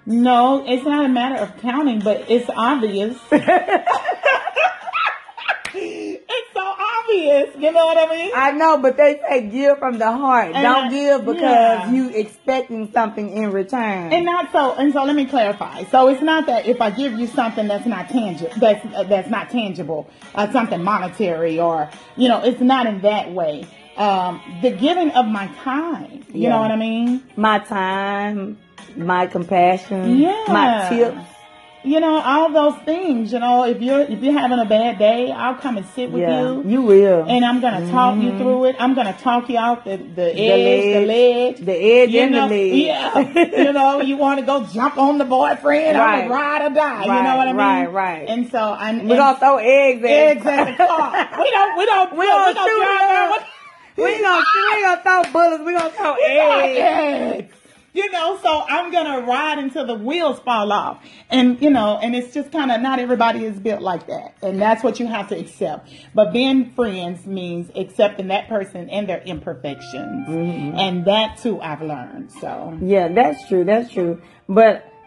No, it's not a matter of counting, but it's obvious. It's so obvious. You know what I mean? I know, but they say give from the heart. And Don't I- give because yeah. you expecting something in return. And not so, and so let me clarify. So it's not that if I give you something that's not tangible, that's uh, that's not tangible, uh, something monetary, or you know, it's not in that way. Um, the giving of my time, you Yeah. know what I mean? my time, my compassion, Yeah. my tips. You know, all those things. You know, if you're if you're having a bad day, I'll come and sit with Yeah, you. you will. And I'm gonna talk you through it. I'm gonna talk you out the, the edge, the ledge. The edge You and know, the ledge. yeah. You know, you want to go jump on the boyfriend, Right. I'm gonna ride or die. you Right, know what I mean? right, right. And so I'm We're going to throw eggs at eggs at the car. We don't, we don't, We don't don't shoot drive them. around with- We ain't gonna, we ain't gonna throw bullets. We gonna throw Yeah, eggs. eggs. You know, so I'm gonna ride until the wheels fall off, and you know, and it's just kind of not everybody is built like that, and that's what you have to accept. But being friends means accepting that person and their imperfections, Mm-hmm. and that too I've learned. So Yeah, that's true. That's true. But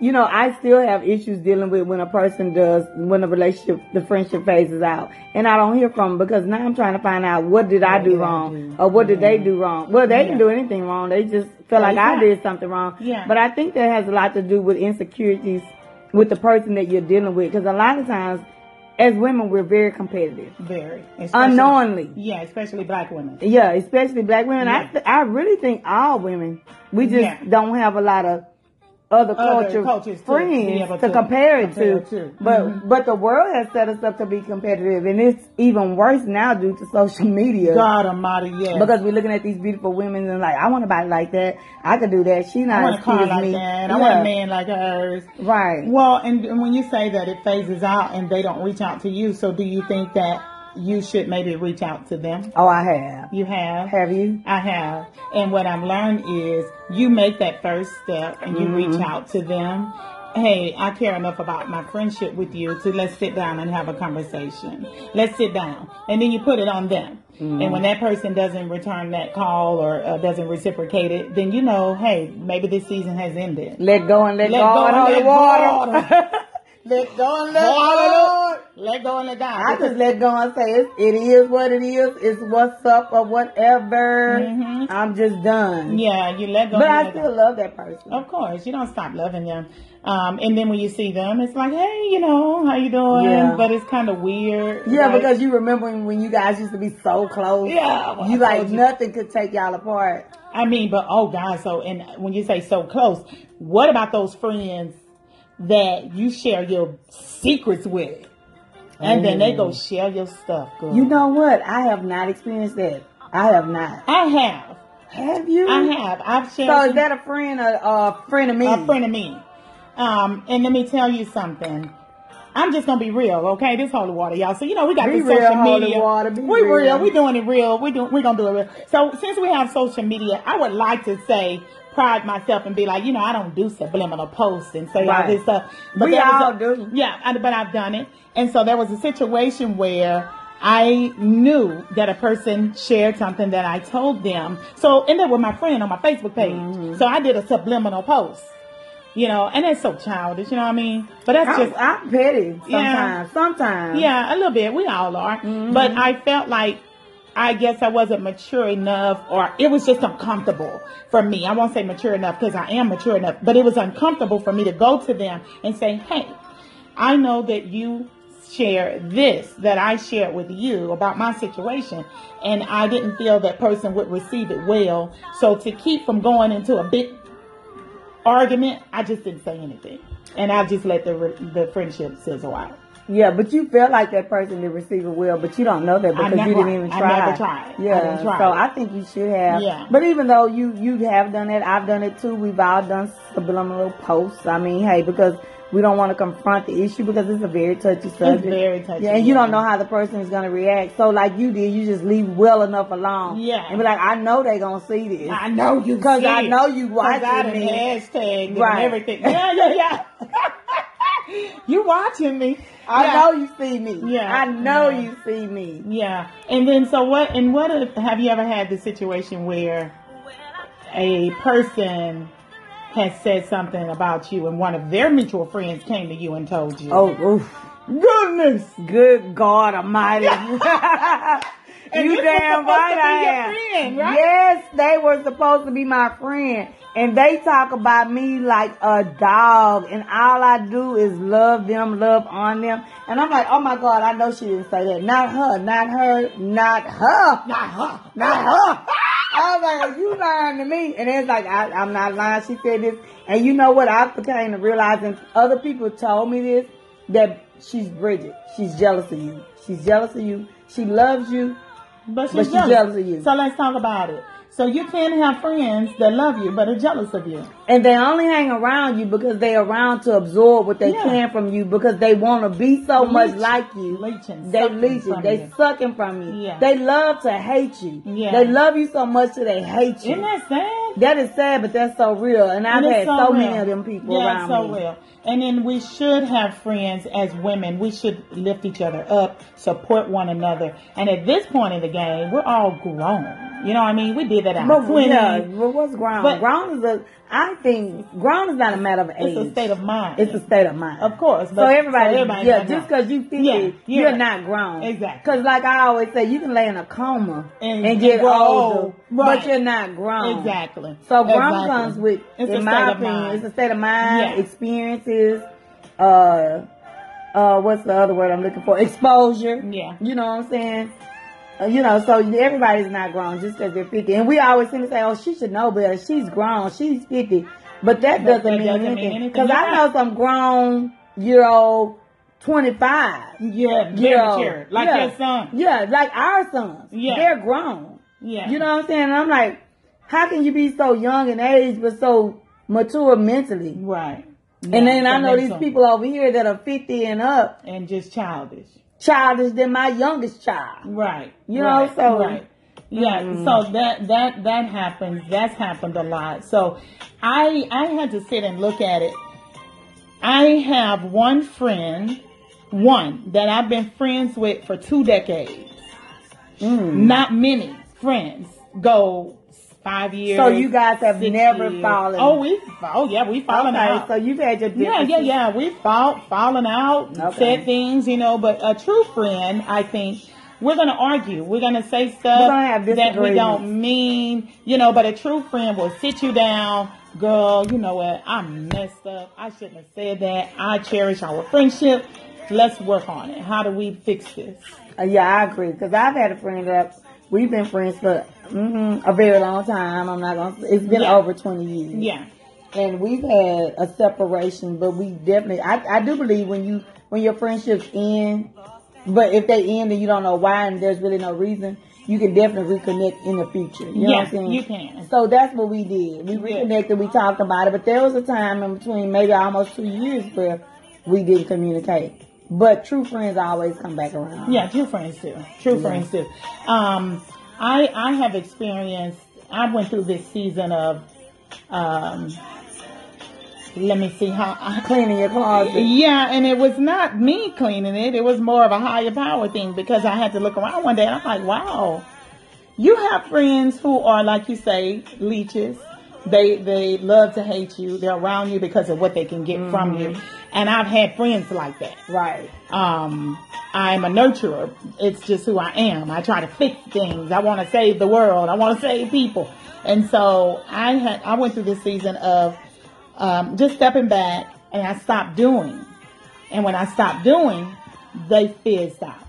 you know, I still have issues dealing with when a person does, when a relationship, the friendship phases out. And I don't hear from them because now I'm trying to find out what did I do wrong or what did they do wrong. Well, they Yeah. didn't do anything wrong. They just feel like I did something wrong. Yeah. But I think that has a lot to do with insecurities with the person that you're dealing with. Because a lot of times, as women, we're very competitive. Very. Especially- Unknowingly. Yeah, especially black women. Yeah, especially black women. Yeah. I th- I really think all women, we just Yeah. don't have a lot of other, Other culture cultures to be friends able to, to compare it compare to. to. But Mhm. but the world has set us up to be competitive, and it's even worse now due to social media. God Almighty, yes. Because we're looking at these beautiful women and like, I want a body like that. I could do that. She I not want as a cute car as like me. that. I Yeah. want a man like hers. Right. Well, and, and when you say that it phases out and they don't reach out to you, so do you think that you should maybe reach out to them? Oh, I have. You have? Have you? I have. And what I've learned is you make that first step and you Mm-hmm. reach out to them. Hey, I care enough about my friendship with you to let's sit down and have a conversation. Let's sit down. And then you put it on them. Mm-hmm. And when that person doesn't return that call or uh, doesn't reciprocate it, then you know, hey, maybe this season has ended. Let go and let, Let go, go and and hold let the water. God. Let go and let God. Let go and let God. I just let go and say it, it is what it is. It's what's up or whatever. Mhm. I'm just done. Yeah, you let go. But and I let still go. love that person. Of course, you don't stop loving them. Um, and then when you see them, it's like, hey, you know, how you doing? Yeah. But it's kind of weird. Yeah, right? because you remember when you guys used to be so close. Yeah, well, You I like told you. nothing could take y'all apart. I mean, but oh God, so and when you say so close, what about those friends that you share your secrets with, and then they go share your stuff? Girl. You know what? I have not experienced that. I have not. I have, Have you? I have, I've shared. So is that a friend or a friend of me? a friend of me. Um, and let me tell you something. I'm just gonna be real, okay? This holy water, y'all. So you know we got Be this real, social holy media. water, be we real. real. We doing it real. We do. We gonna do it real. So since we have social media, I would like to say, pride myself and be like, you know, I don't do subliminal posts and say all Right. this stuff. We there was all a- do. Yeah, I, but I've done it. And so there was a situation where I knew that a person shared something that I told them. So, and that was my friend on my Facebook page. Mm-hmm. So I did a subliminal post. You know, and that's so childish, you know what I mean? But that's I'm, just, I'm petty sometimes. Yeah. Sometimes. yeah, a little bit. We all are. Mm-hmm. But I felt like, I guess I wasn't mature enough, or it was just uncomfortable for me. I won't say mature enough because I am mature enough, but it was uncomfortable for me to go to them and say, hey, I know that you share this that I shared with you about my situation, and I didn't feel that person would receive it well. So to keep from going into a big argument, I just didn't say anything, and I just let the the friendship sizzle out. Yeah, but you felt like that person did receive it well, but you don't know that because never- you didn't even I try. never tried. I Yeah, didn't try. so I think you should have. Yeah. But even though you you have done it, I've done it too. We've all done subliminal posts. I mean, hey, because we don't want to confront the issue because it's a very touchy subject. very touchy, Yeah, and you yeah. don't know how the person is going to react. So like you did, you just leave well enough alone. Yeah. And be like, I know they're going to see this. I know you Because see I it. know you 'Cause I watching done me. hashtag Right. and everything. Yeah, yeah, yeah. You watching me. I Yeah. know you see me. Yeah. I know Yeah. you see me. Yeah. And then so what, and what if, have you ever had the situation where a person has said something about you and one of their mutual friends came to you and told you? Oh, oof. goodness. Good God Almighty. And You this was damn supposed right to be I your am. friend, right? Yes, they were supposed to be my friend. And they talk about me like a dog. And all I do is love them, love on them. And I'm like, oh my God, I know she didn't say that. Not her, not her, not her. Not her. Not her. I was like, you lying to me. And it's like, I, I'm not lying. She said this. And you know what? I became to realizing other people told me this, that she's Bridget. She's jealous of you. She's jealous of you. She loves you. But she's, But she's jealous. jealous of you. So let's talk about it. So you can have friends that love you but are jealous of you. And they only hang around you because they around to absorb what they Yeah. can from you because they want to be so much Leech- like you. leeching, They sucking leeching. from They you. sucking from you. Yeah. They love to hate you. Yeah. They love you so much that they hate you. Isn't that sad? That is sad, but that's so real. And I've And it's had so, real. many of them people yeah, around it's so me. real. And then we should have friends as women. We should lift each other up, support one another. And at this point in the game, we're all grown. You know what I mean? We did get that out. But, twenty. yeah, but what's grown? But- grown is a, I think, grown is not a matter of age. It's a state of mind. It's a state of mind. Of course. So But, everybody, everybody's yeah, not just grown. because you fifty, Yeah, you're you're right. not grown. Exactly. Because like I always say, you can lay in a coma And- and, get and grow older, old. Right. but you're not grown. Exactly. So grown Exactly. comes with, It's a in state my of opinion, mind. it's a state of mind, Yeah. experiences, uh, uh, what's the other word I'm looking for? Exposure. Yeah. You know what I'm saying? Uh, you know, so everybody's not grown just because they're fifty. And we always seem to say, oh, she should know better. She's grown. She's fifty. But that But doesn't, that mean, doesn't mean anything. anything. Because You're I right. know some grown year old twenty-five. Yeah, year very old. mature. Like yeah. your son. Yeah, like our sons. Yeah. They're grown. Yeah. You know what I'm saying? And I'm like, how can you be so young in age but so mature mentally? Right. And Yeah, then I that know makes these sense. people over here that are fifty and up, And just childish. childish than my youngest child. Right. You right, know, so- right. Yeah, Mm. so that that that happens. That's happened a lot. So I I had to sit and look at it. I have one friend, one that I've been friends with for two decades. Mm. Not many friends go five years. So you guys have six never years. fallen. Oh, we oh yeah, we fallen Okay, out. so you've had your Yeah, differences. yeah, yeah. We fought, fallen out, Okay. said things, you know, but a true friend, I think, we're going to argue. We're going to say stuff We're gonna have that we disagreements. don't mean, you know, but a true friend will sit you down. Girl, you know what? I messed up. I shouldn't have said that. I cherish our friendship. Let's work on it. How do we fix this? Uh, yeah, I agree. Because I've had a friend that we've been friends for mm a very long time. I'm not going to, it's been Yeah. over twenty years. Yeah. And we've had a separation, but we definitely, I, I do believe when you, when your friendships end, but if they end and you don't know why and there's really no reason, you can definitely reconnect in the future. You know Yeah, what I'm saying? you can. So that's what we did. We Yeah. reconnected, we talked about it, but there was a time in between maybe almost two years where we didn't communicate. But true friends always come back around. Yeah, true friends too. True Yeah. friends too. Um, I I have experienced. I went through this season of. Um, let me see how. I, Cleaning your closet. yeah, and it was not me cleaning it. It was more of a higher power thing because I had to look around one day and I'm like, wow, you have friends who are, like you say, leeches. They they love to hate you. They're around you because of what they can get from you. And I've had friends like that. Right. Um, I'm a nurturer. It's just who I am. I try to fix things. I want to save the world. I want to save people. And so I had I went through this season of um, just stepping back, and I stopped doing. And when I stopped doing, they fizzed out.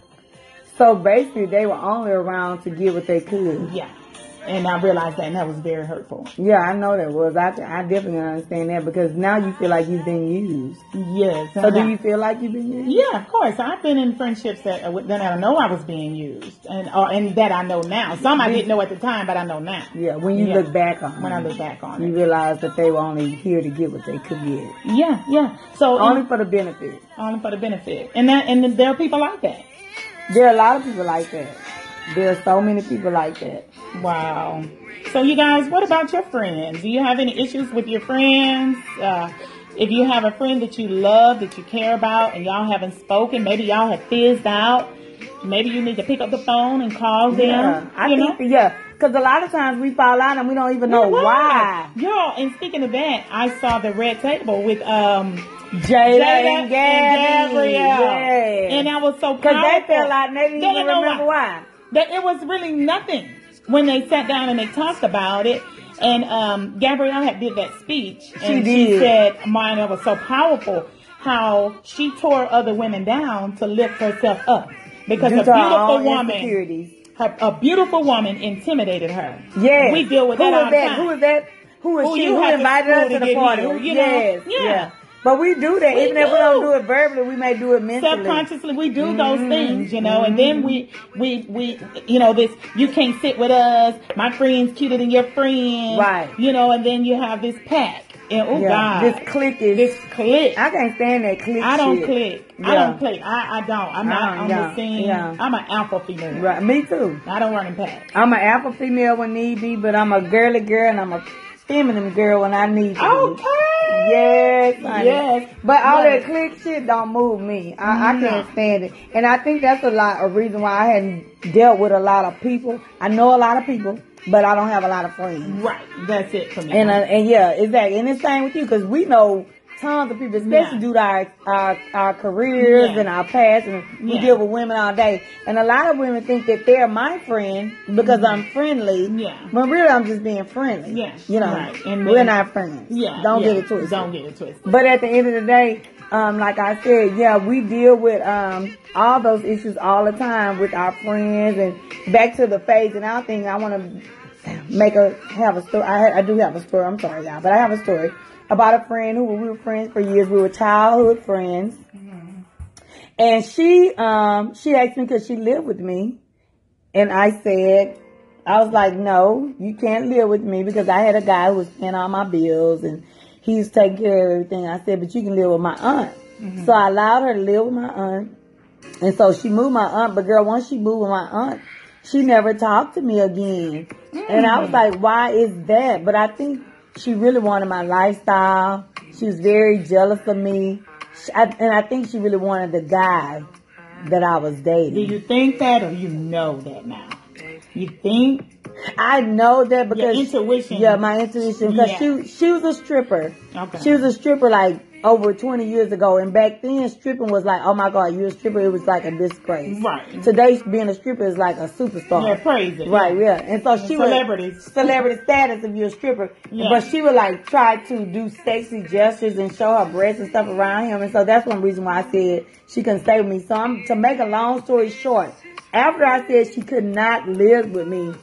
So basically, they were only around to get what they could. Yeah. And I realized that, and that was very hurtful. Yeah, I know that was. I, I definitely understand that because now you feel like you've been used. Yes. So do you feel like you've been used? Yeah, of course. I've been in friendships that uh, that I know I was being used, and or, and that I know now. Some I didn't know at the time, but I know now. Yeah, when you Yeah. look back on When it. I look back on You it. realize that they were only here to get what they could get. Yeah, yeah. So Only and- for the benefit. only for the benefit, and that and there are people like that. There are a lot of people like that. There are so many people like that. Wow. So you guys, what about your friends? Do you have any issues with your friends? Uh, if you have a friend that you love, that you care about, and y'all haven't spoken, maybe y'all have fizzed out. Maybe you need to pick up the phone and call them. Yeah, I you think, know? yeah. Because a lot of times we fall out and we don't even know why. Girl, and speaking of that, I saw the red table with um Jada, Jada and Gabby. Gabrielle. Yes. And I was so Because powerful. they felt like they didn't They even didn't know remember why. why. That it was really nothing when they sat down and they talked about it. And um, Gabrielle had did that speech, and She she did. said, "Mine was so powerful how she tore other women down to lift herself up because Due a to our beautiful own woman, insecurities. her, a beautiful woman intimidated her. Yes. we deal with Who that all was the that? time. Who was that? Who was Who she? you Who had to invited school us to to the get party? here, Who- you know? yes. Yeah. But we do that. We Even if we don't do. do it verbally, we may do it mentally. Subconsciously, we do those Mhm. things, you know, and then we, we, we, you know, this, you can't sit with us. My friend's cuter than your friend. Right. You know, and then you have this pack. And oh, Yeah. God. This click is. This click. I can't stand that click I don't shit. click. I Yeah. don't click. I, I don't. I'm I not don't, on yeah, the scene. yeah. I'm an alpha female. Right. Me too. I don't run in pack. I'm an alpha female when need be, but I'm a girly girl and I'm a feminine girl when I need to be. Okay. Yes, honey. Yes. But all Yes. that click shit don't move me. I, I No. can't stand it. And I think that's a lot of reason why I hadn't dealt with a lot of people. I know a lot of people, but I don't have a lot of friends. Right. That's it for me. And uh, and yeah, exactly. And it's same with you because we know tons of people, especially Yeah. due to our our, our careers Yeah. and our past, and we Yeah. deal with women all day. And a lot of women think that they're my friend because I'm friendly. Yeah. When really I'm just being friendly. Yeah. You know, Right. And we're then- not friends. Yeah. Don't yeah. get it twisted. Don't get it twisted. But at the end of the day, um, like I said, yeah, we deal with um all those issues all the time with our friends. And back to the phase and out thing, I want to make a have a story. I, I do have a story. I'm sorry, y'all, but I have a story about a friend who we were friends for years. We were childhood friends, mm-hmm. and she um she asked me because she lived with me, and I said, I was like, no, you can't live with me because I had a guy who was paying all my bills and he's taking care of everything. I said, but you can live with my aunt. Mm-hmm. So I allowed her to live with my aunt, and so she moved my aunt. But girl, once she moved with my aunt, she never talked to me again. Mm. And I was like, why is that? But I think she really wanted my lifestyle. She was very jealous of me. She, I, and I think she really wanted the guy that I was dating. Do you think that or you know that now? You think? I know that because... Your intuition. Yeah, my intuition. Because Yeah. she, she was a stripper. Okay. She was a stripper like over twenty years ago. And back then, stripping was like, oh my God, you're a stripper. It was like a disgrace. Right. Today, being a stripper is like a superstar. Yeah, praise it. Right, yeah. And so she Celebrities. was celebrity status if you're a stripper. Yeah. But she would like try to do sexy gestures and show her breasts and stuff around him. And so that's one reason why I said she couldn't stay with me. So I'm to make a long story short, after I said she could not live with me,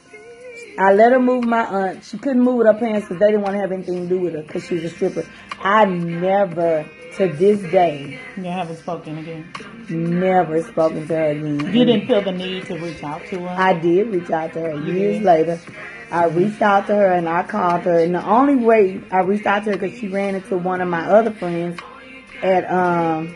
I let her move my aunt. She couldn't move with her parents because they didn't want to have anything to do with her because she was a stripper. I never, to this day, You haven't spoken again. never spoken to her again. You didn't feel the need to reach out to her? I did reach out to her You years did? later. I reached out to her and I called her. And the only way I reached out to her because she ran into one of my other friends at um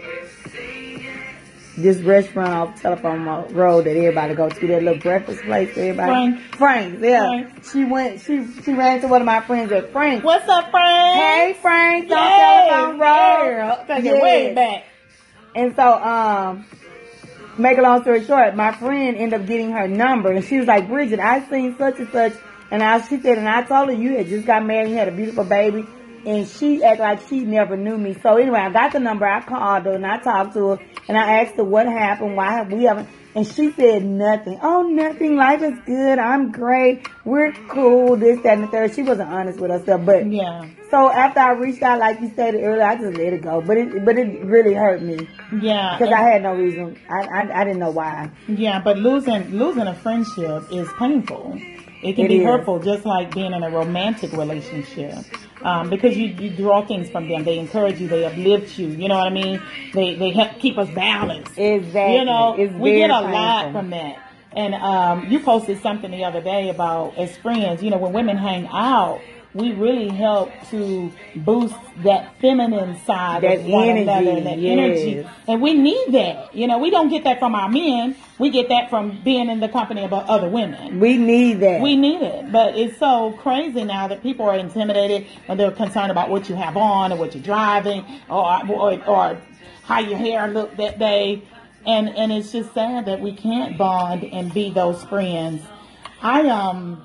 this restaurant off Telephone Road that everybody go to, that little breakfast place. Everybody, Frank. Frank's, yeah. Frank. She went. She she ran into one of my friends at Frank's. What's up, Frank? Hey, Frank's on Yay, Telephone Road. girl. Take Yes. it way back. And so, um, make a long story short, my friend ended up getting her number, and she was like, Bridget, I seen such and such, and I, she said, and I told her you had just got married, you had a beautiful baby, and she acted like she never knew me. So anyway, I got the number, I called her, and I talked to her, and I asked her what happened, why have we haven't, and she said nothing. Oh, nothing, life is good, I'm great, we're cool, this, that, and the third. She wasn't honest with herself, but Yeah. so after I reached out, like you stated earlier, I just let it go. But it, but it really hurt me Yeah. because I had no reason. I, I, I didn't know why. Yeah, but losing losing a friendship is painful. It can It be is. hurtful, just like being in a romantic relationship, um, because you, you draw things from them. They encourage you, they uplift you. You know what I mean? They they help keep us balanced. Exactly. You know, It's we very get a painful. lot from that. And um, you posted something the other day about as friends. You know, when women hang out, we really help to boost that feminine side That of one energy, another, and that yes. energy. And we need that. You know, we don't get that from our men. We get that from being in the company of other women. We need that. We need it. But it's so crazy now that people are intimidated when they're concerned about what you have on or what you're driving or or, or how your hair looked that day. And and it's just sad that we can't bond and be those friends. I um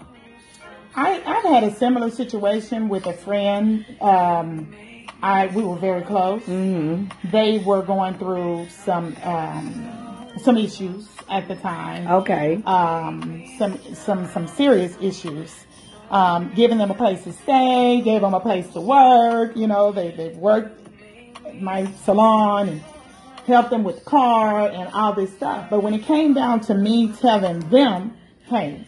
I I've had a similar situation with a friend. Um I we were very close. Mm-hmm. They were going through some um some issues at the time. Okay. Um some some some serious issues. Um giving them a place to stay, gave them a place to work, you know, they they worked at my salon and help them with the car and all this stuff. But when it came down to me telling them, hey,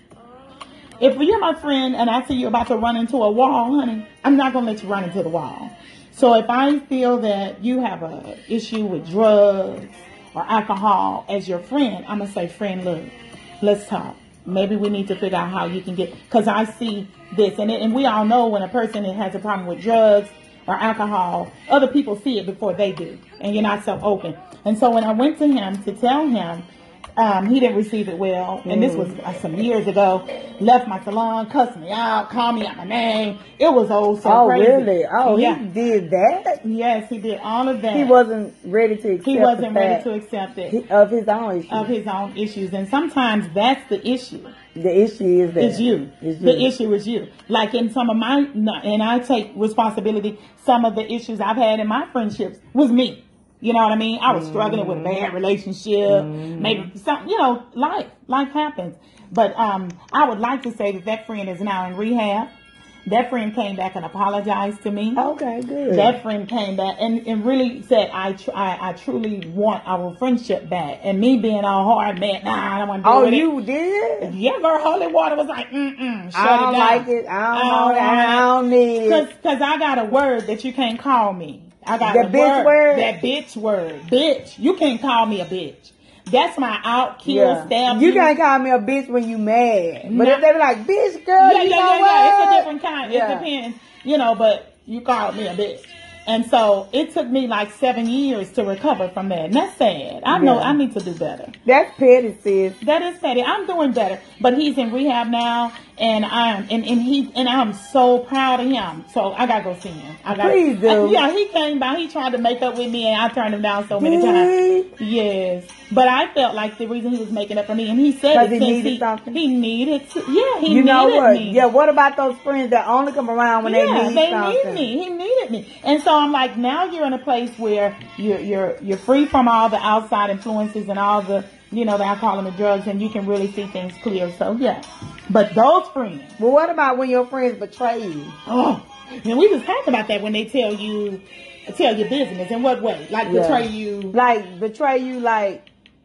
if you're my friend and I see you're about to run into a wall, honey, I'm not going to let you run into the wall. So if I feel that you have a issue with drugs or alcohol as your friend, I'm going to say, friend, look, let's talk. Maybe we need to figure out how you can get, because I see this. And, it, and we all know when a person has a problem with drugs or alcohol, other people see it before they do. And you're not so open. And so when I went to him to tell him, Um, he didn't receive it well, and this was uh, some years ago. Left my salon, cussed me out, called me out my name. It was oh so oh, crazy. really? Oh, yeah. he did that? Yes, he did all of that. He wasn't ready to accept He wasn't the ready fact to accept it he- of his own issues. of his own issues, and sometimes that's the issue. The issue is that It's you. It's you. The issue is you. Like in some of my, and I take responsibility. Some of the issues I've had in my friendships was me. You know what I mean? I was struggling with a bad relationship. Mm-hmm. Maybe some, you know, life, life happens. But um, I would like to say that that friend is now in rehab. That friend came back and apologized to me. Okay, good. That friend came back and, and really said, I, tr- I I truly want our friendship back. And me being all hard, man, nah, I don't want to do Oh, it. you did? Yeah, girl, holy water was like, mm-mm, shut I don't it down. like it. I don't, I know that. I don't need it. Because I got a word that you can't call me. I got The a bitch word, word? That bitch word. Bitch. You can't call me a bitch. That's my out, kill, Yeah. stab. You can't call me a bitch when you mad. But No. if they be like, bitch, girl, Yeah, you yeah, know yeah, what? yeah. It's a different kind. Yeah. It depends. You know, but you called me a bitch. And so it took me like seven years to recover from that. And that's sad. I know Yeah. I need to do better. That's petty, sis. That is petty. I'm doing better. But he's in rehab now, and I'm and, and he and I'm so proud of him. So I gotta go see him. I gotta, Please do. I- yeah, he came by. He tried to make up with me, and I turned him down so many Did times. Yes, but I felt like the reason he was making up for me, and he said 'Cause it he since needed he, something? he needed. To, yeah, he You needed know what? me. Yeah, what about those friends that only come around when yeah, they need they something? need me. He needed me, and so I'm like, now you're in a place where you're you're you're free from all the outside influences and all the, you know, the alcohol and the drugs, and you can really see things clear. So yeah, but those friends, Well, what about when your friends betray you? oh, and we just talked about that when they tell you, tell your business. In what way? Like Yeah. betray you, Like, betray you, like,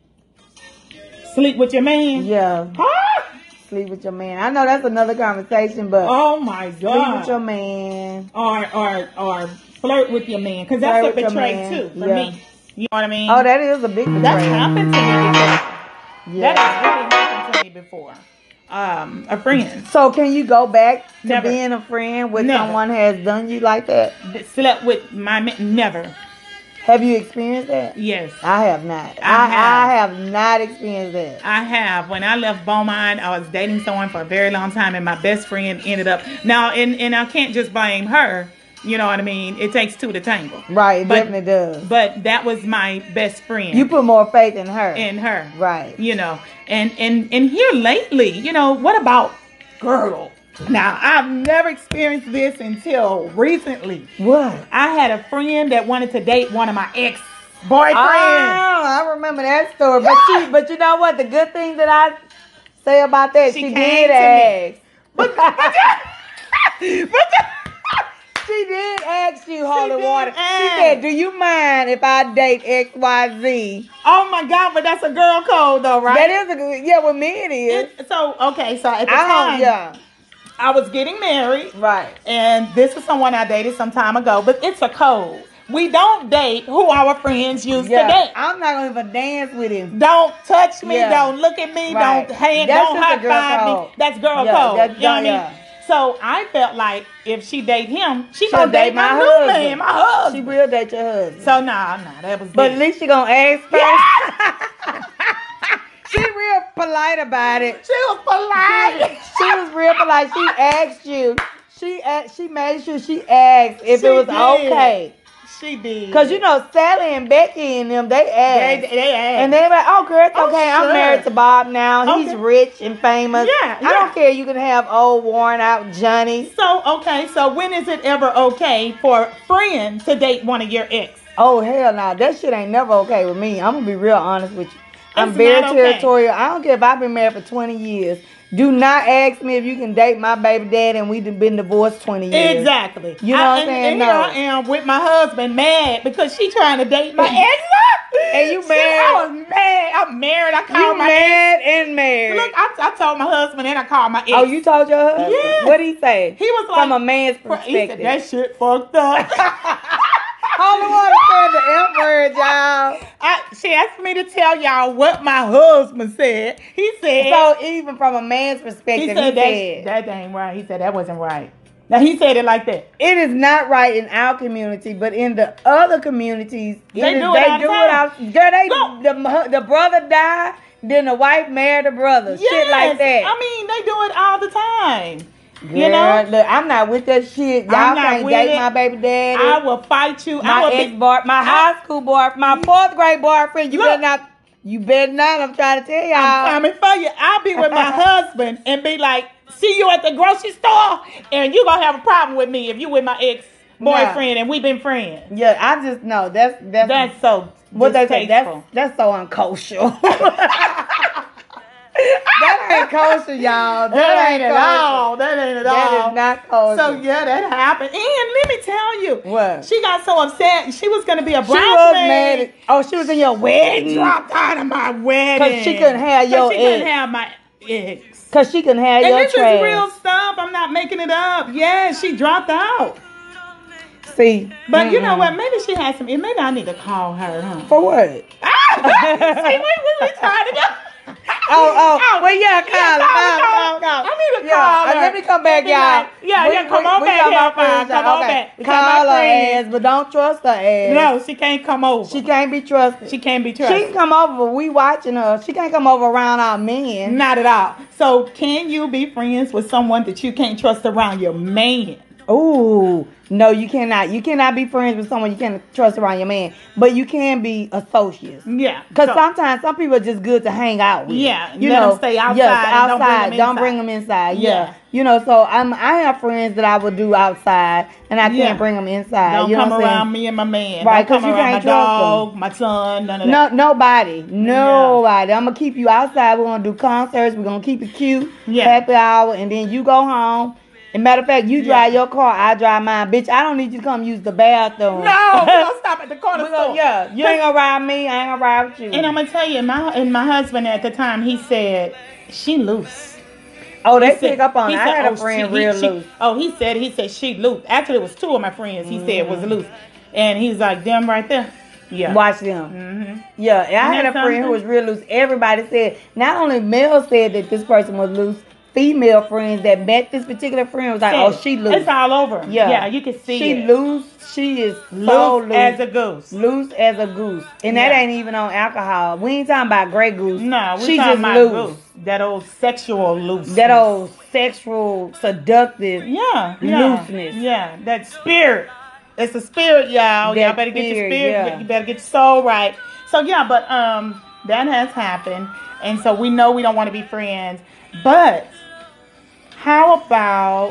sleep with your man. yeah, Huh? sleep with your man. I know that's another conversation, but Oh my sleep with your God. man. Or or or flirt with your man, because that's Flirt a with your betray man. too for Yeah. me. You know what I mean? Oh, that is a big betrayal. That's happened to me before. Yeah. That has really happened to me before. Um, a friend So can you go back to Never. being a friend when Never. someone has done you like that? that slept with my man. Never. Have you experienced that? Yes, I have not. I I, have. I have not experienced that. I have. When I left Beaumont, I was dating someone for a very long time, and my best friend ended up now. And and I can't just blame her. You know what I mean? It takes two to tangle. Right, it But- definitely does. But that was my best friend. You put more faith in her. in her. Right. You know, and and and here lately, you know, what about girl? Now, I've never experienced this until recently. What? I had a friend that wanted to date one of my ex boyfriends. Oh, I remember that story. But she, but you know what? The good thing that I say about that, She she, came did to ask. me. But, but, but She did ask you, Holy did Water. She ask. said, "Do you mind if I date X Y Z?" oh my God, but that's a girl code though, right? That is a good. Yeah, with me it is. It- so okay, so at the I time, don't. Yeah. I was getting married. Right. And this is someone I dated some time ago, but it's a code. We don't date who our friends used Yeah. to date. I'm not gonna even dance with him. Don't touch me. Yeah. Don't look at me. Right. Don't hand. That's don't just a high girl five code. me. That's girl Yeah, code. that's- you know what I mean? yeah. So I felt like if she date him, she She'll gonna date my, new husband. man, my husband. She will date your husband. So nah, nah, that was. But it. at least she gonna ask first. Yeah. She real polite about it. She was polite. She was real polite. She asked you. She asked, she made sure she asked if She it was did. okay. She did. Cause you know Sally and Becky and them, they they, asked. they asked. And they're like, oh girl, it's Oh, okay. I'm sure. married to Bob now. He's Okay. rich and famous. Yeah, I yeah. don't care. You can have old worn out Johnny. So okay, so when is it ever okay for a friend to date one of your ex? Oh hell no, that shit ain't never okay with me. I'm gonna be real honest with you. I'm It's very not okay. territorial. I don't care if I've been married for twenty years. Do not ask me if you can date my baby daddy and we've been divorced twenty years. Exactly. You know I, what I'm and, saying? And No. here I am with my husband mad because she trying to date my ex. And you Shit, married. I was mad. I'm married. I called You my mad and married. Look, I, I told my husband and I called my ex. Oh, you told your husband? Yes. What did he say? He was like, From a man's he said, perspective. that shit fucked up. Holy Water said the F word, y'all. I, she asked me to tell y'all what my husband said. He said, So even from a man's he perspective, said, he that, said, that ain't right. He said, that wasn't right. Now, he said it like that. it is not right in our community, but in the other communities, They it is, do it they all the do time. it out. Girl, they Go. the, the brother died. then the wife married the brother. Yes. Shit like that. I mean, they do it all the time. Girl, You know? look, I'm not with that shit. Y'all I'm not can't with date it. my baby daddy. I will fight you. I my will ex be, boy, my I- high school boyfriend, my fourth grade boyfriend. You Look. better not. You better not. I'm trying to tell y'all. I'm coming for you. I'll be with my husband and be like, see you at the grocery store, and you gonna have a problem with me if you with my ex boyfriend and we been friends. Yeah, I just know that's that's That's so what they say. That's distasteful. that's so unkosher. That ain't kosher, y'all. That, That ain't at kosher. all. That ain't at That all. is not kosher. So yeah, that happened. And let me tell you, What? she got so upset. She was gonna be a She was bridesmaid. mad. Oh, she was in your wedding. Dropped out of my wedding 'Cause she couldn't have 'Cause your She couldn't ex. have my ex. Cause she can have And your this trash. is real stuff. I'm not making it up. Yeah, she dropped out. See, But you know mm-mm. what? Maybe she has some. Maybe I need to call her. Huh? For what? See, we we trying to go. Oh, oh, well, yeah, call Yeah, her, call call her, her, call her, call her. I need to Yeah, call uh, her. let me come back, And be y'all. like, yeah, We- yeah, come we- on we back, got my y'all. friends, Come y'all. on Okay. back. Because my Call her friend- ass, but don't trust her ass. No, she can't come over. She can't be trusted. She can't be She trusted. can come over, but we watching her. She can't come over around our men. Not at all. So, can you be friends with someone that you can't trust around your man? Ooh, no, you cannot. You cannot be friends with someone you can't trust around your man, but you can be associates. Yeah. Because so- sometimes some people are just good to hang out with. Yeah, you let know, 'em stay outside Yes, and don't bring outside. 'em Don't inside. bring them inside. Yeah. Yeah. You know, so I'm. I have friends that I would do outside, and I can't Yeah. bring them inside. Don't you know come what I'm around saying? me and my man. Right, Don't 'cause come you around my can't trust dog, my son, none of that. No, nobody, nobody. I'm gonna keep you outside. We're gonna do concerts. We're gonna keep it cute. Yeah. Happy hour, and then you go home. And matter of fact, you drive Yeah. your car, I drive mine. Bitch, I don't need you to come use the bathroom. No, we gonna stop at the corner We gonna, store. yeah, you ain't gonna ride me. I ain't gonna ride with you. And I'm gonna tell you, my and my husband at the time, he said she loose. oh, they He said- pick up on he it. I said, had a oh, friend she- he- real she- loose. Oh, he said he said she loose. Actually, it was two of my friends. He said was Mm-hmm. loose, and he's like them right there. Yeah. Watch them. Mm-hmm. Yeah, and I Isn't had a that friend who was something? real loose. Everybody said, not only male said that this person was loose, female friends that met this particular friend was like, oh, she loose. It's all over. Yeah. Yeah, you can see She it. loose. She is Loose, so loose. as a goose. Loose as a goose. And that Yeah. ain't even on alcohol. We ain't talking about Grey Goose. No, we She talking just about loose. goose. That old sexual loose. That old sexual, seductive. yeah, yeah, looseness. Yeah, that spirit. It's a spirit, y'all. That y'all better get your spirit, spirit. yeah. You better get your soul right. So yeah, but um, that has happened, and so we know we don't want to be friends. But how about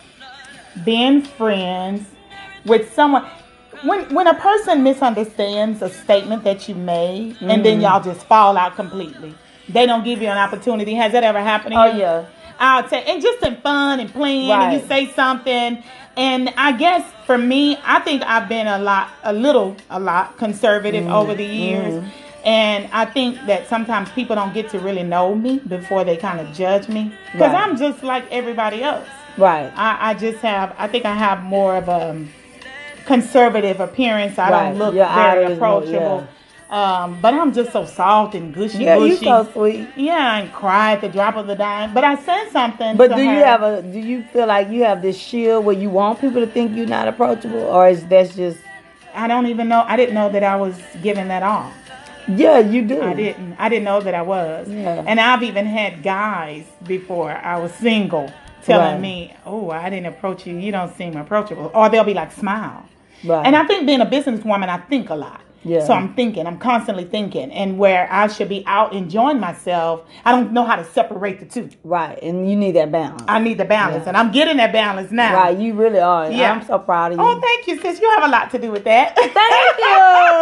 being friends with someone? When when a person misunderstands a statement that you made, and Mm-hmm. then y'all just fall out completely, they don't give you an opportunity. Has that ever happened to Oh, you? yeah. I'll take and just in fun and playing, and you Right. say something. And I guess for me, I think I've been a lot, a little, a lot conservative Mm-hmm. over the years. And I think that sometimes people don't get to really know me before they kind of judge me. Because Right. I'm just like everybody else. Right. I, I just have, I think I have more of a conservative appearance. I Right. don't look Your very eyes is more- approachable. Um, but I'm just so soft and gushy, Yeah, you gushy. so sweet. Yeah, and cry at the drop of the dime. But I said something. But to do you her. have a? Do you feel like you have this shield where you want people to think you're not approachable, or is that just? I don't even know. I didn't know that I was giving that off. Yeah, you do. I didn't. I didn't know that I was. Yeah. And I've even had guys before I was single telling Right. me, "Oh, I didn't approach you. You don't seem approachable." Or they'll be like, "Smile." Right. And I think being a businesswoman, I think a lot. Yeah. So I'm thinking, I'm constantly thinking, and where I should be out enjoying myself, I don't know how to separate the two. Right, and you need that balance. I need the balance, Yeah. and I'm getting that balance now. Right, you really are. Yeah. I'm so proud of you. Oh, thank you, sis. You have a lot to do with that. Thank you.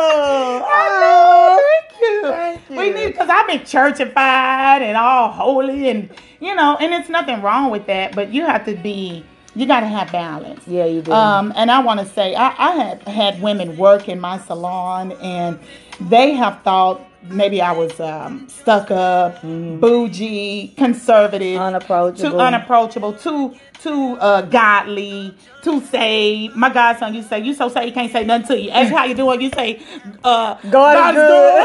I know. Thank you. Thank you. We need because I've been churchified and all holy, and you know, and it's nothing wrong with that. But you have to be. You got to have balance. Yeah, you do. Um, and I want to say, I, I had had women work in my salon, and they have thought maybe I was um, stuck up, bougie, conservative, Unapproachable. too unapproachable, too too uh, godly, too saved. My godson, you say you so saved, you can't say nothing to you. Ask how you doing, you say, uh, God, is good.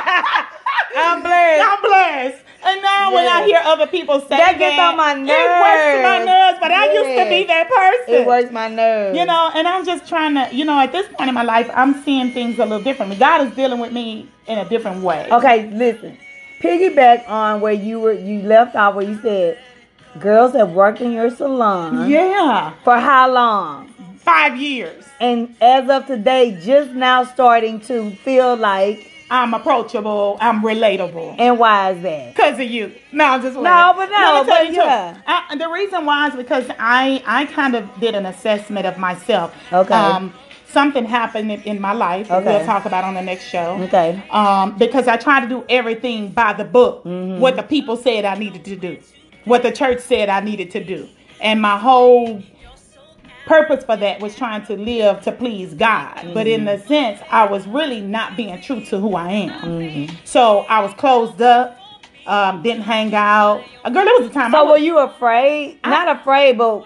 I'm blessed. I'm blessed. And now when I Yeah. hear other people say That gets on my it works to my nerves. nerves. But I used to be Yes. that person. It works my nerves. You know, and I'm just trying to, you know, at this point in my life, I'm seeing things a little differently. God is dealing with me in a different way. Okay, listen. piggyback on where you were, you left off where you said girls have worked in your salon. Yeah. For how long? Five years. And as of today, just now starting to feel like I'm approachable. I'm relatable. And why is that? Because of you. No, I'm just no, but no, but yeah. I, the reason why is because I I kind of did an assessment of myself. Okay. Um, something happened in, in my life. Okay. We'll talk about on the next show. Okay. Um, because I tried to do everything by the book. Mm-hmm. What the people said I needed to do. What the church said I needed to do. And my whole purpose for that was trying to live to please God. Mm-hmm. But in the sense, I was really not being true to who I am. Mm-hmm. So I was closed up, um, didn't hang out. Uh, girl, there was a time. So I was, were you afraid? I, not afraid, but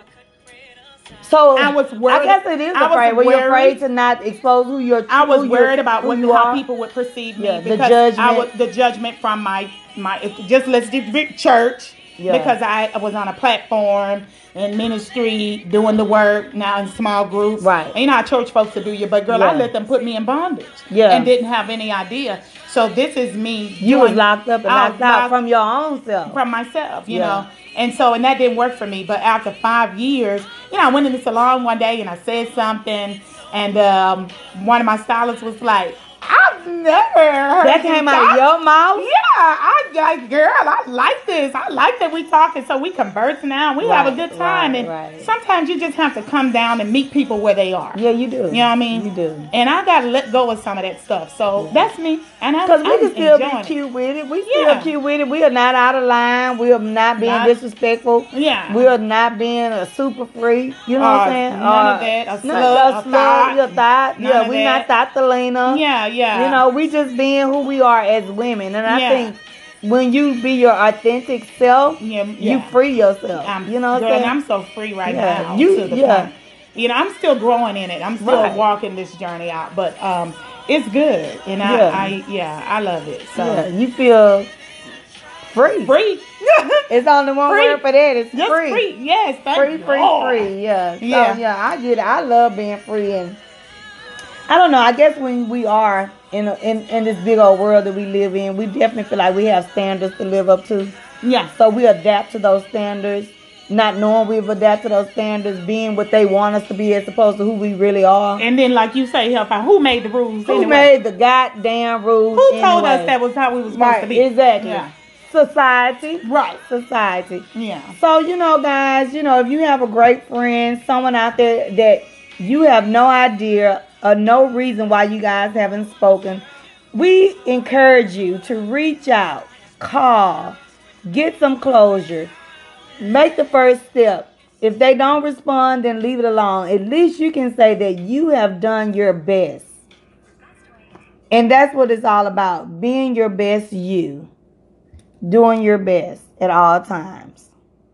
so I was worried. I guess it is I afraid. Were worried, you afraid to not expose who you're? I was who worried about what, how are? people would perceive me. Yeah, because the judgment. I was, the judgment from my my just let's do church. Yeah. Because I was on a platform in ministry doing the work now in small groups. Right. And you know how church folks will do you, but girl, yeah. I let them put me in bondage. Yeah. And didn't have any idea. So this is me. You doing, was locked up and locked out from your own self. From myself, you yeah. know. And so, and that didn't work for me. But after five years, you know, I went in the salon one day and I said something, and um, one of my stylists was like, I've never heard that came out of your mouth. Yeah, I like, girl, I like this. I like that we talking, so we converse now. We right, have a good time, right, and right. sometimes you just have to come down and meet people where they are. Yeah, you do. You know what I mean? You do. And I gotta let go of some of that stuff. So yeah. that's me. And I because we I'm can still be it. cute with it. We still yeah. cute with it. We are not out of line. We are not being not, disrespectful. Yeah. We are not being a super freak. You know uh, what I'm saying? None uh, of that. A slut, a, a thought. A thought. Yeah, we not Thatalina. Yeah, yeah. You know, we just being who we are as women, and I yeah. think when you be your authentic self, yeah, yeah. you free yourself. I'm, you know what I'm saying? saying? I'm so free right yeah. now. You, to the yeah. point. You know, I'm still growing in it. I'm still right. walking this journey out, but um, it's good, and I, yeah. I, yeah, I love it. So yeah, you feel free. Free. It's only one free. word for that. It's Just free. free. Yes, thank free, you. free, oh. free. Yeah. So, yeah. yeah, I get it. I love being free, and I don't know. I guess when we are in a, in in this big old world that we live in, we definitely feel like we have standards to live up to. Yeah. So we adapt to those standards, not knowing we've adapted to those standards, being what they want us to be as opposed to who we really are. And then, like you say, help out. Who made the rules? Who anyway? made the goddamn rules? Who told anyway? us that was how we was supposed right, to be? Exactly. Yeah. Society. Right. Society. Yeah. So, you know, guys, you know, if you have a great friend, someone out there that you have no idea or no reason why you guys haven't spoken, we encourage you to reach out, call, get some closure, make the first step. If they don't respond, then leave it alone. At least you can say that you have done your best. And that's what it's all about, being your best you. Doing your best at all times.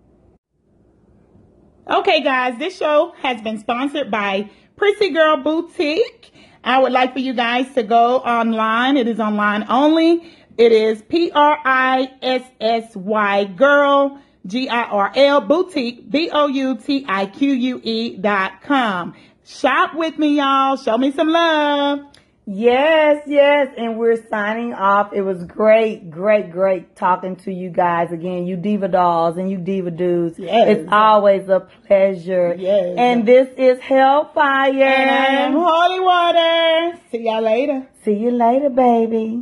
Okay, guys, this show has been sponsored by Prissy Girl Boutique. I would like for you guys to go online. It is online only. It is P R I S S Y Girl, G I R L, Boutique, B O U T I Q U E dot com. Shop with me, y'all. Show me some love. Yes, yes, and we're signing off. It was great, great, great talking to you guys again, you diva dolls and you diva dudes. Yes. It's always a pleasure. Yes. And this is Hellfire. And I am Holy Water. See y'all later. See you later, baby.